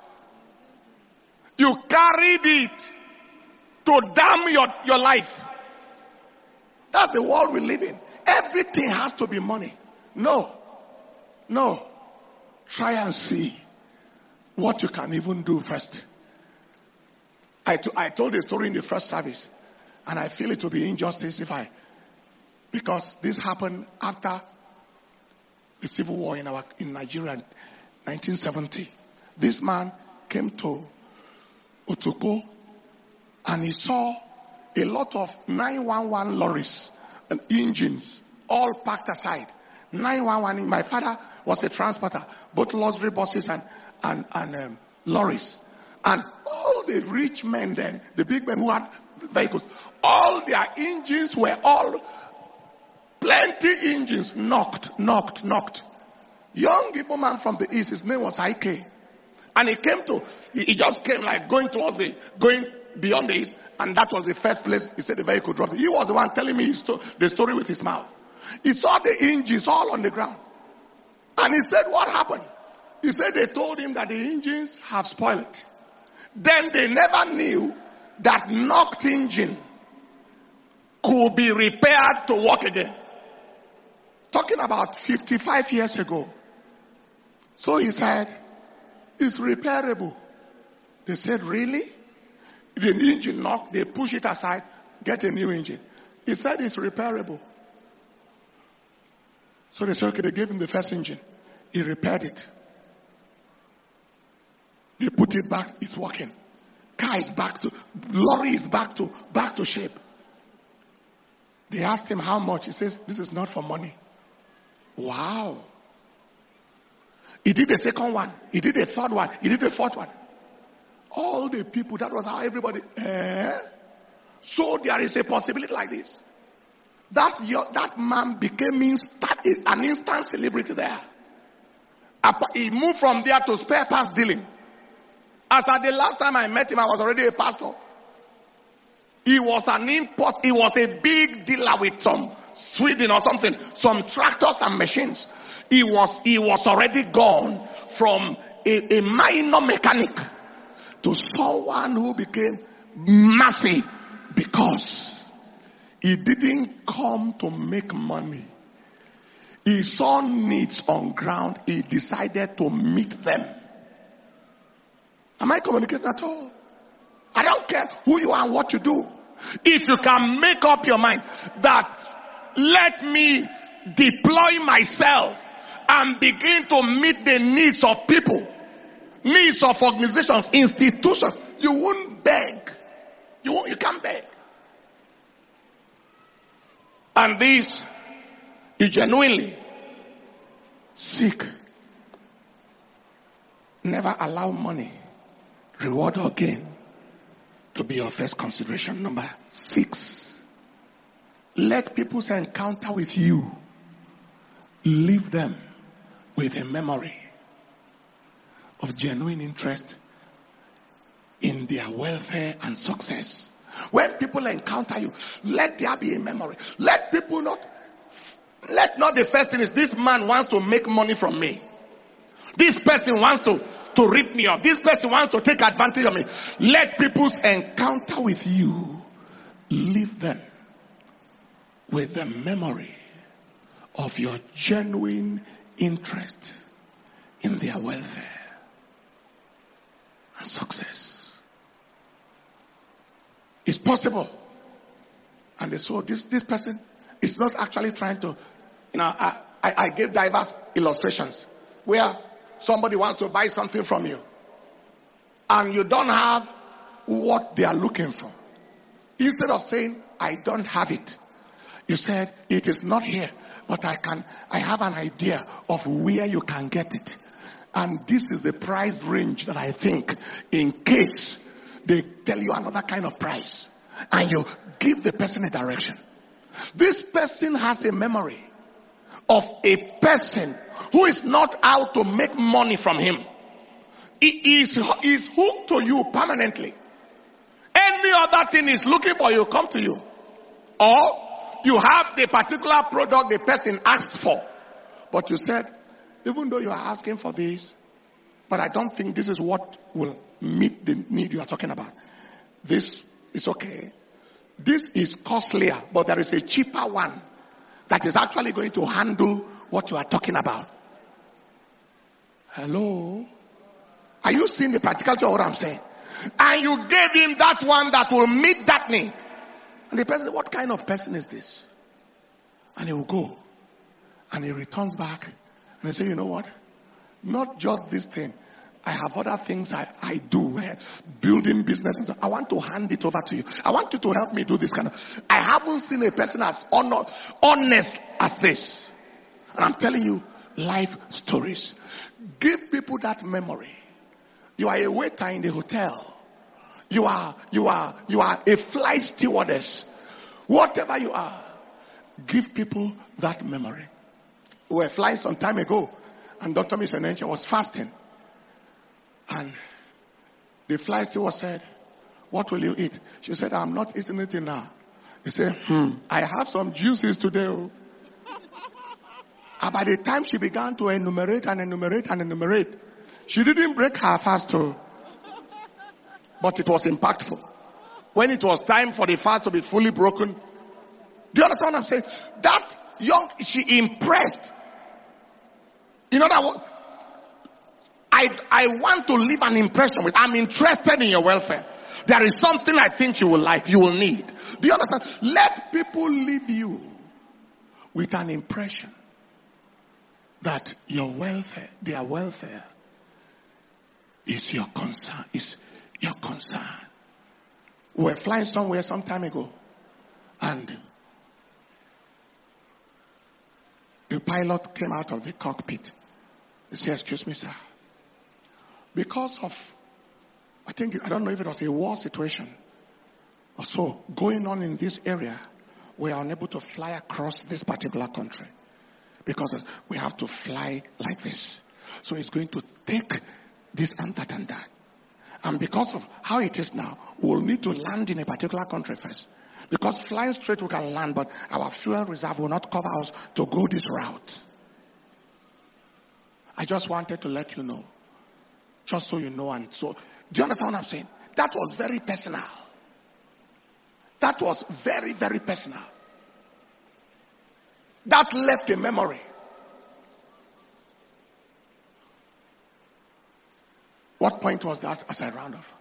You carried it to damn your, your life. That's the world we live in. Everything has to be money. No. No. Try and see what you can even do first. I, t- I told a story in the first service, and I feel it to be injustice if I, because this happened after the civil war in our in Nigeria in nineteen seventy. This man came to Otuko, and he saw a lot of nine one one lorries and engines all packed aside. nine one one, my father was a transporter, both luxury buses and and, and um, lorries. And all the rich men then, the big men who had vehicles, all their engines were all, plenty engines, knocked, knocked, knocked. Young Igbo man from the east, his name was Ike. And he came to, he, he just came like going towards the, going beyond the east. And that was the first place he said the vehicle dropped. He was the one telling me his sto- the story with his mouth. He saw the engines all on the ground. And he said, what happened? He said they told him that the engines have spoiled. Then they never knew that knocked engine could be repaired to work again. Talking about fifty-five years ago. So he said, it's repairable. They said, really? The engine knocked, they push it aside, get a new engine. He said it's repairable. So they said, okay, they gave him the first engine. He repaired it. They put it back, it's working. Car is back to, lorry is back to, back to shape. They asked him how much. He says, this is not for money. Wow. He did the second one. He did the third one. He did the fourth one. All the people, that was how everybody, eh? So there is a possibility like this. That your, that man became instant, an instant celebrity there. He moved from there to spare parts dealing. As at the last time I met him, I was already a pastor. He was an import, he was a big dealer with some Sweden or something, some tractors and machines. He was, he was already gone from a, a minor mechanic to someone who became massive because he didn't come to make money. He saw needs on ground. He decided to meet them. Am I communicating at all? I don't care who you are and what you do. If you can make up your mind that let me deploy myself and begin to meet the needs of people, needs of organizations, institutions, you won't beg. You won't, you can't beg. And this, you genuinely seek. Never allow money, reward or gain to be your first consideration. Number six, let people's encounter with you leave them with a memory of genuine interest in their welfare and success. When people encounter you, let there be a memory. Let people not, let not the first thing is this man wants to make money from me. This person wants to, to rip me off. This person wants to take advantage of me. Let people's encounter with you leave them with the memory of your genuine interest in their welfare and success. It's possible. And they saw this, this person is not actually trying to, you know, I, I, I gave diverse illustrations where somebody wants to buy something from you and you don't have what they are looking for. Instead of saying, I don't have it, you said, it is not here, but I can, I have an idea of where you can get it. And this is the price range that I think, in case they tell you another kind of price, and you give the person a direction. This person has a memory of a person who is not out to make money from him. He is, is hooked to you permanently. Any other thing is looking for you, come to you. Or you have the particular product the person asked for. But you said, even though you are asking for this, but I don't think this is what will meet the need you are talking about. This is okay. This is costlier, but there is a cheaper one that is actually going to handle what you are talking about. Hello? Are you seeing the practicality of what I'm saying? And you gave him that one that will meet that need. And the person, what kind of person is this? And he will go. And he returns back. And he say, you know what? Not just this thing. I have other things I, I do. Eh, building businesses. I want to hand it over to you. I want you to help me do this kind of. I haven't seen a person as honor, honest as this. And I'm telling you life stories. Give people that memory. You are a waiter in the hotel. You are, you are, you are a flight stewardess. Whatever you are, give people that memory. We were flying some time ago, and Doctor Misenenche was fasting. And the flight steward said, what will you eat? She said, I'm not eating anything now. He said, hmm, I have some juices today. Oh. And by the time she began to enumerate and enumerate and enumerate, she didn't break her fast too. But it was impactful. When it was time for the fast to be fully broken, do you understand what I'm saying? That young, she impressed. You know that I, I want to leave an impression with, I'm interested in your welfare. there is something I think you will like, you will need. Do you understand? Let people leave you with an impression that your welfare, their welfare, is your concern, is your concern. We were flying somewhere some time ago, and the pilot came out of the cockpit. He said, excuse me, sir. Because of, I think, I don't know if it was a war situation or so going on in this area, we are unable to fly across this particular country because we have to fly like this. So it's going to take this and that and that. And because of how it is now, we'll need to land in a particular country first. Because flying straight we can land, but our fuel reserve will not cover us to go this route. I just wanted to let you know. Just so you know. And so, do you understand what I'm saying? That was very personal. That was very, very personal. That left a memory. What point was that as I round off?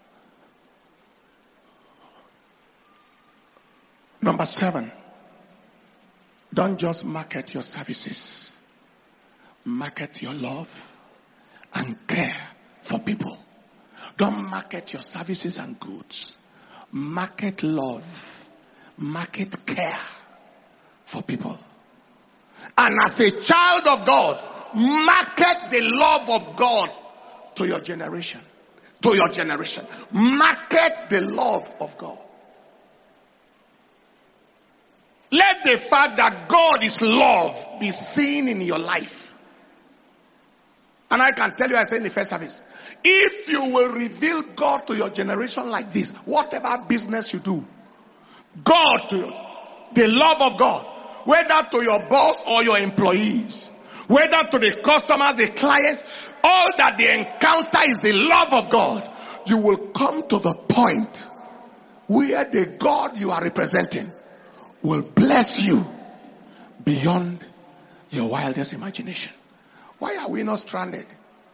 Number seven. Don't just market your services. Market your love and care for people. Don't market your services and goods. Market love. Market care for people. And as a child of God, market the love of God to your generation. To your generation. Market the love of God. Let the fact that God is love be seen in your life. And I can tell you, I said in the first service, if you will reveal God to your generation like this, whatever business you do, God to you, the love of God, whether to your boss or your employees, whether to the customers, the clients, all that they encounter is the love of God. You will come to the point where the God you are representing will bless you beyond your wildest imagination. Why are we not stranded?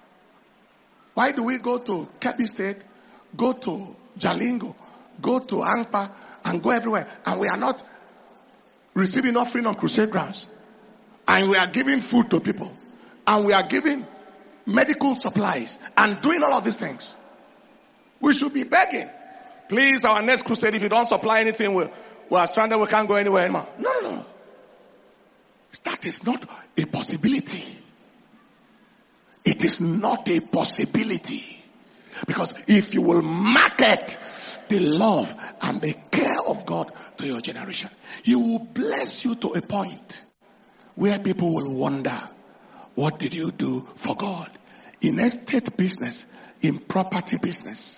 Why do we go to Kebbi State, go to Jalingo, go to Angpa, and go everywhere, and we are not receiving offering on crusade grounds, and we are giving food to people, and we are giving medical supplies, and doing all of these things? We should be begging. Please, our next crusade, if you don't supply anything, we, we are stranded, we can't go anywhere anymore. No, no, no. That is not a possibility. It is not a possibility. Because if you will market the love and the care of God to your generation, He will bless you to a point where people will wonder, what did you do for God? In estate business, in property business,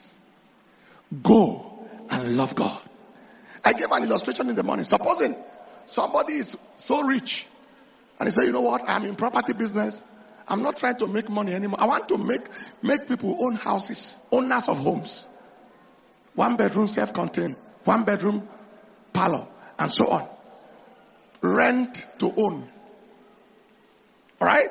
go and love God. I gave an illustration in the morning. Supposing somebody is so rich and he said, you know what, I'm in property business. I'm not trying to make money anymore. I want to make, make people own houses, owners of homes. One bedroom self-contained, one bedroom parlor, and so on. Rent to own. All right?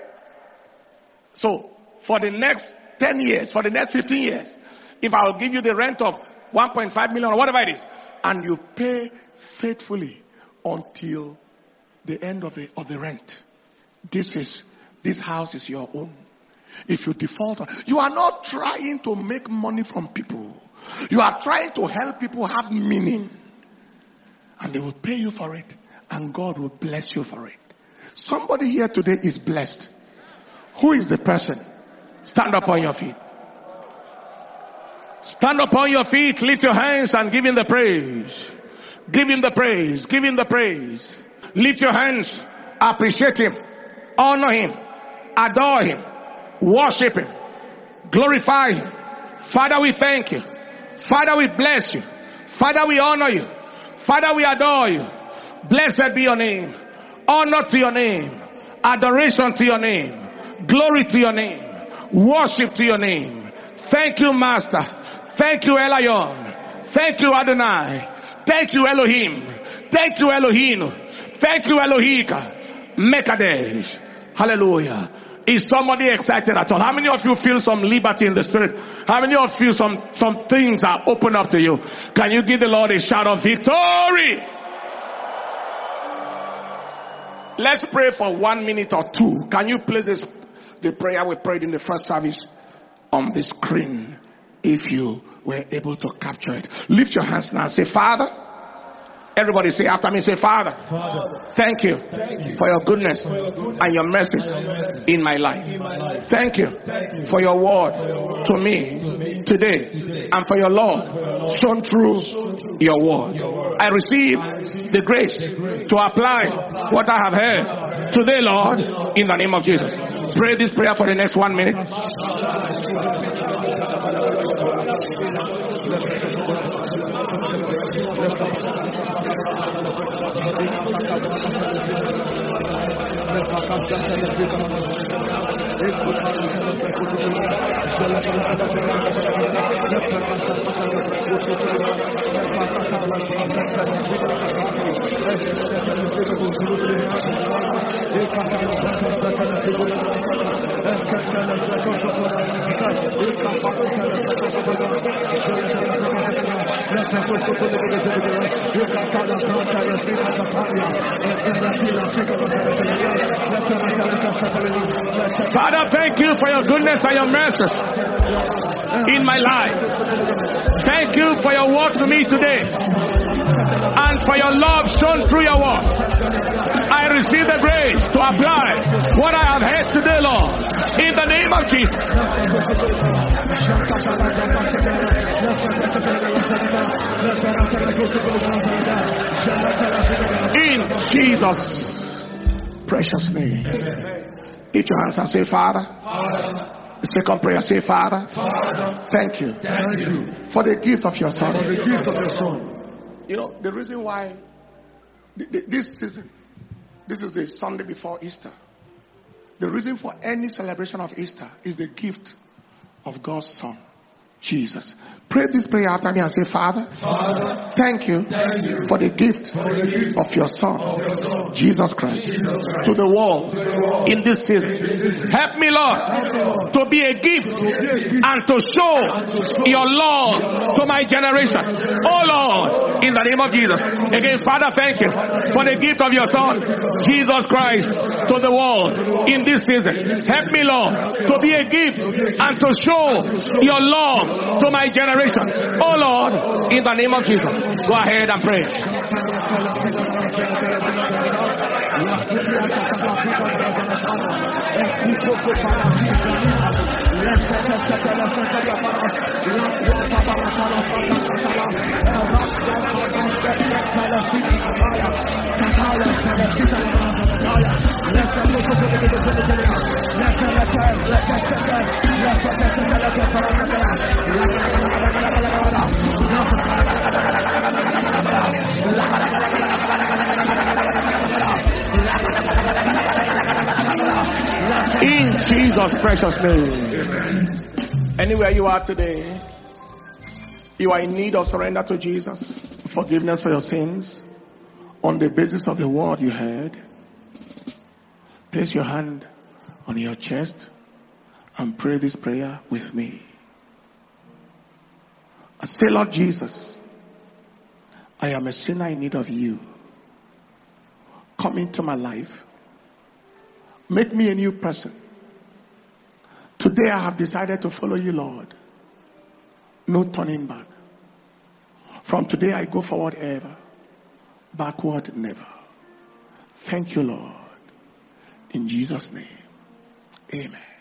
So, for the next ten years, for the next fifteen years, if I will give you the rent of one point five million or whatever it is, and you pay faithfully until the end of the, of the rent, this is This house is your own. If you default, you are not trying to make money from people. You are trying to help people have meaning. And they will pay you for it. And God will bless you for it. Somebody here today is blessed. Who is the person? Stand up on your feet. Stand up on your feet. Lift your hands and give Him the praise. Give Him the praise. Give Him the praise. Lift your hands. Appreciate Him. Honor Him. Adore Him, worship Him, glorify Him. Father, we thank You. Father, we bless You. Father, we honor You. Father, we adore You. Blessed be Your name. Honor to Your name. Adoration to Your name. Glory to Your name. Worship to Your name. Thank You, Master. Thank You, Elion. Thank You, Adonai. Thank You, Elohim. Thank You, Elohim. Thank You, Elohika. Mekadesh. Hallelujah. Is somebody excited at all? How many of you feel some liberty in the spirit? How many of you some, some things are open up to you? Can you give the Lord a shout of victory? Let's pray for one minute or two. Can you place this, the prayer we prayed in the first service on the screen if you were able to capture it? Lift your hands now and say, Father. Everybody say after me, say, Father, Father thank, you thank you for your goodness, for your goodness and your mercies in my life. In my life. Thank, you thank you for your word, for your word to, me to me today, today and for your Lord, for your Lord shown through, shown through your, word. your word. I receive, I receive the, grace the grace to apply, to apply what I have heard, I have heard today, Lord, Lord, in the name of Jesus. Pray this prayer for the next one minute. Father, thank you for your goodness and your mercy in my life. Thank you for your word to me today and for your love shown through your word. I receive the grace to apply what I have heard today, Lord, in the name of Jesus. In Jesus' precious name. Lift your hands and say, Father. Father. The second prayer, say, Father. Father. Thank you. Thank you for the gift of your son. For the gift of your son. You know, the reason why this season, this is the Sunday before Easter. The reason for any celebration of Easter is the gift of God's Son, Jesus. Pray this prayer after me and say, Father, Father thank, you thank you for the gift, for the gift of your Son, of your son Jesus, Christ, Jesus Christ, to the world, to the world in this season. Help me, Lord, Lord, to be a gift, be a gift and to show, and to show your love to my generation. Oh Lord, in the name of Jesus. Again, Father, thank you for the gift of your Son, Jesus Christ, to the world in this season. Help me, Lord, to be a gift and to show your love to my generation. Oh Lord, in the name of Jesus. Go ahead and pray. In Jesus' precious name. Anywhere you are today, you are in need of surrender to Jesus, forgiveness for your sins, on the basis of the word you heard. Place your hand on your chest and pray this prayer with me. And say, Lord Jesus, I am a sinner in need of you. Come into my life. Make me a new person. Today I have decided to follow you, Lord. No turning back. From today I go forward ever. Backward never. Thank you, Lord. In Jesus' name. Amen.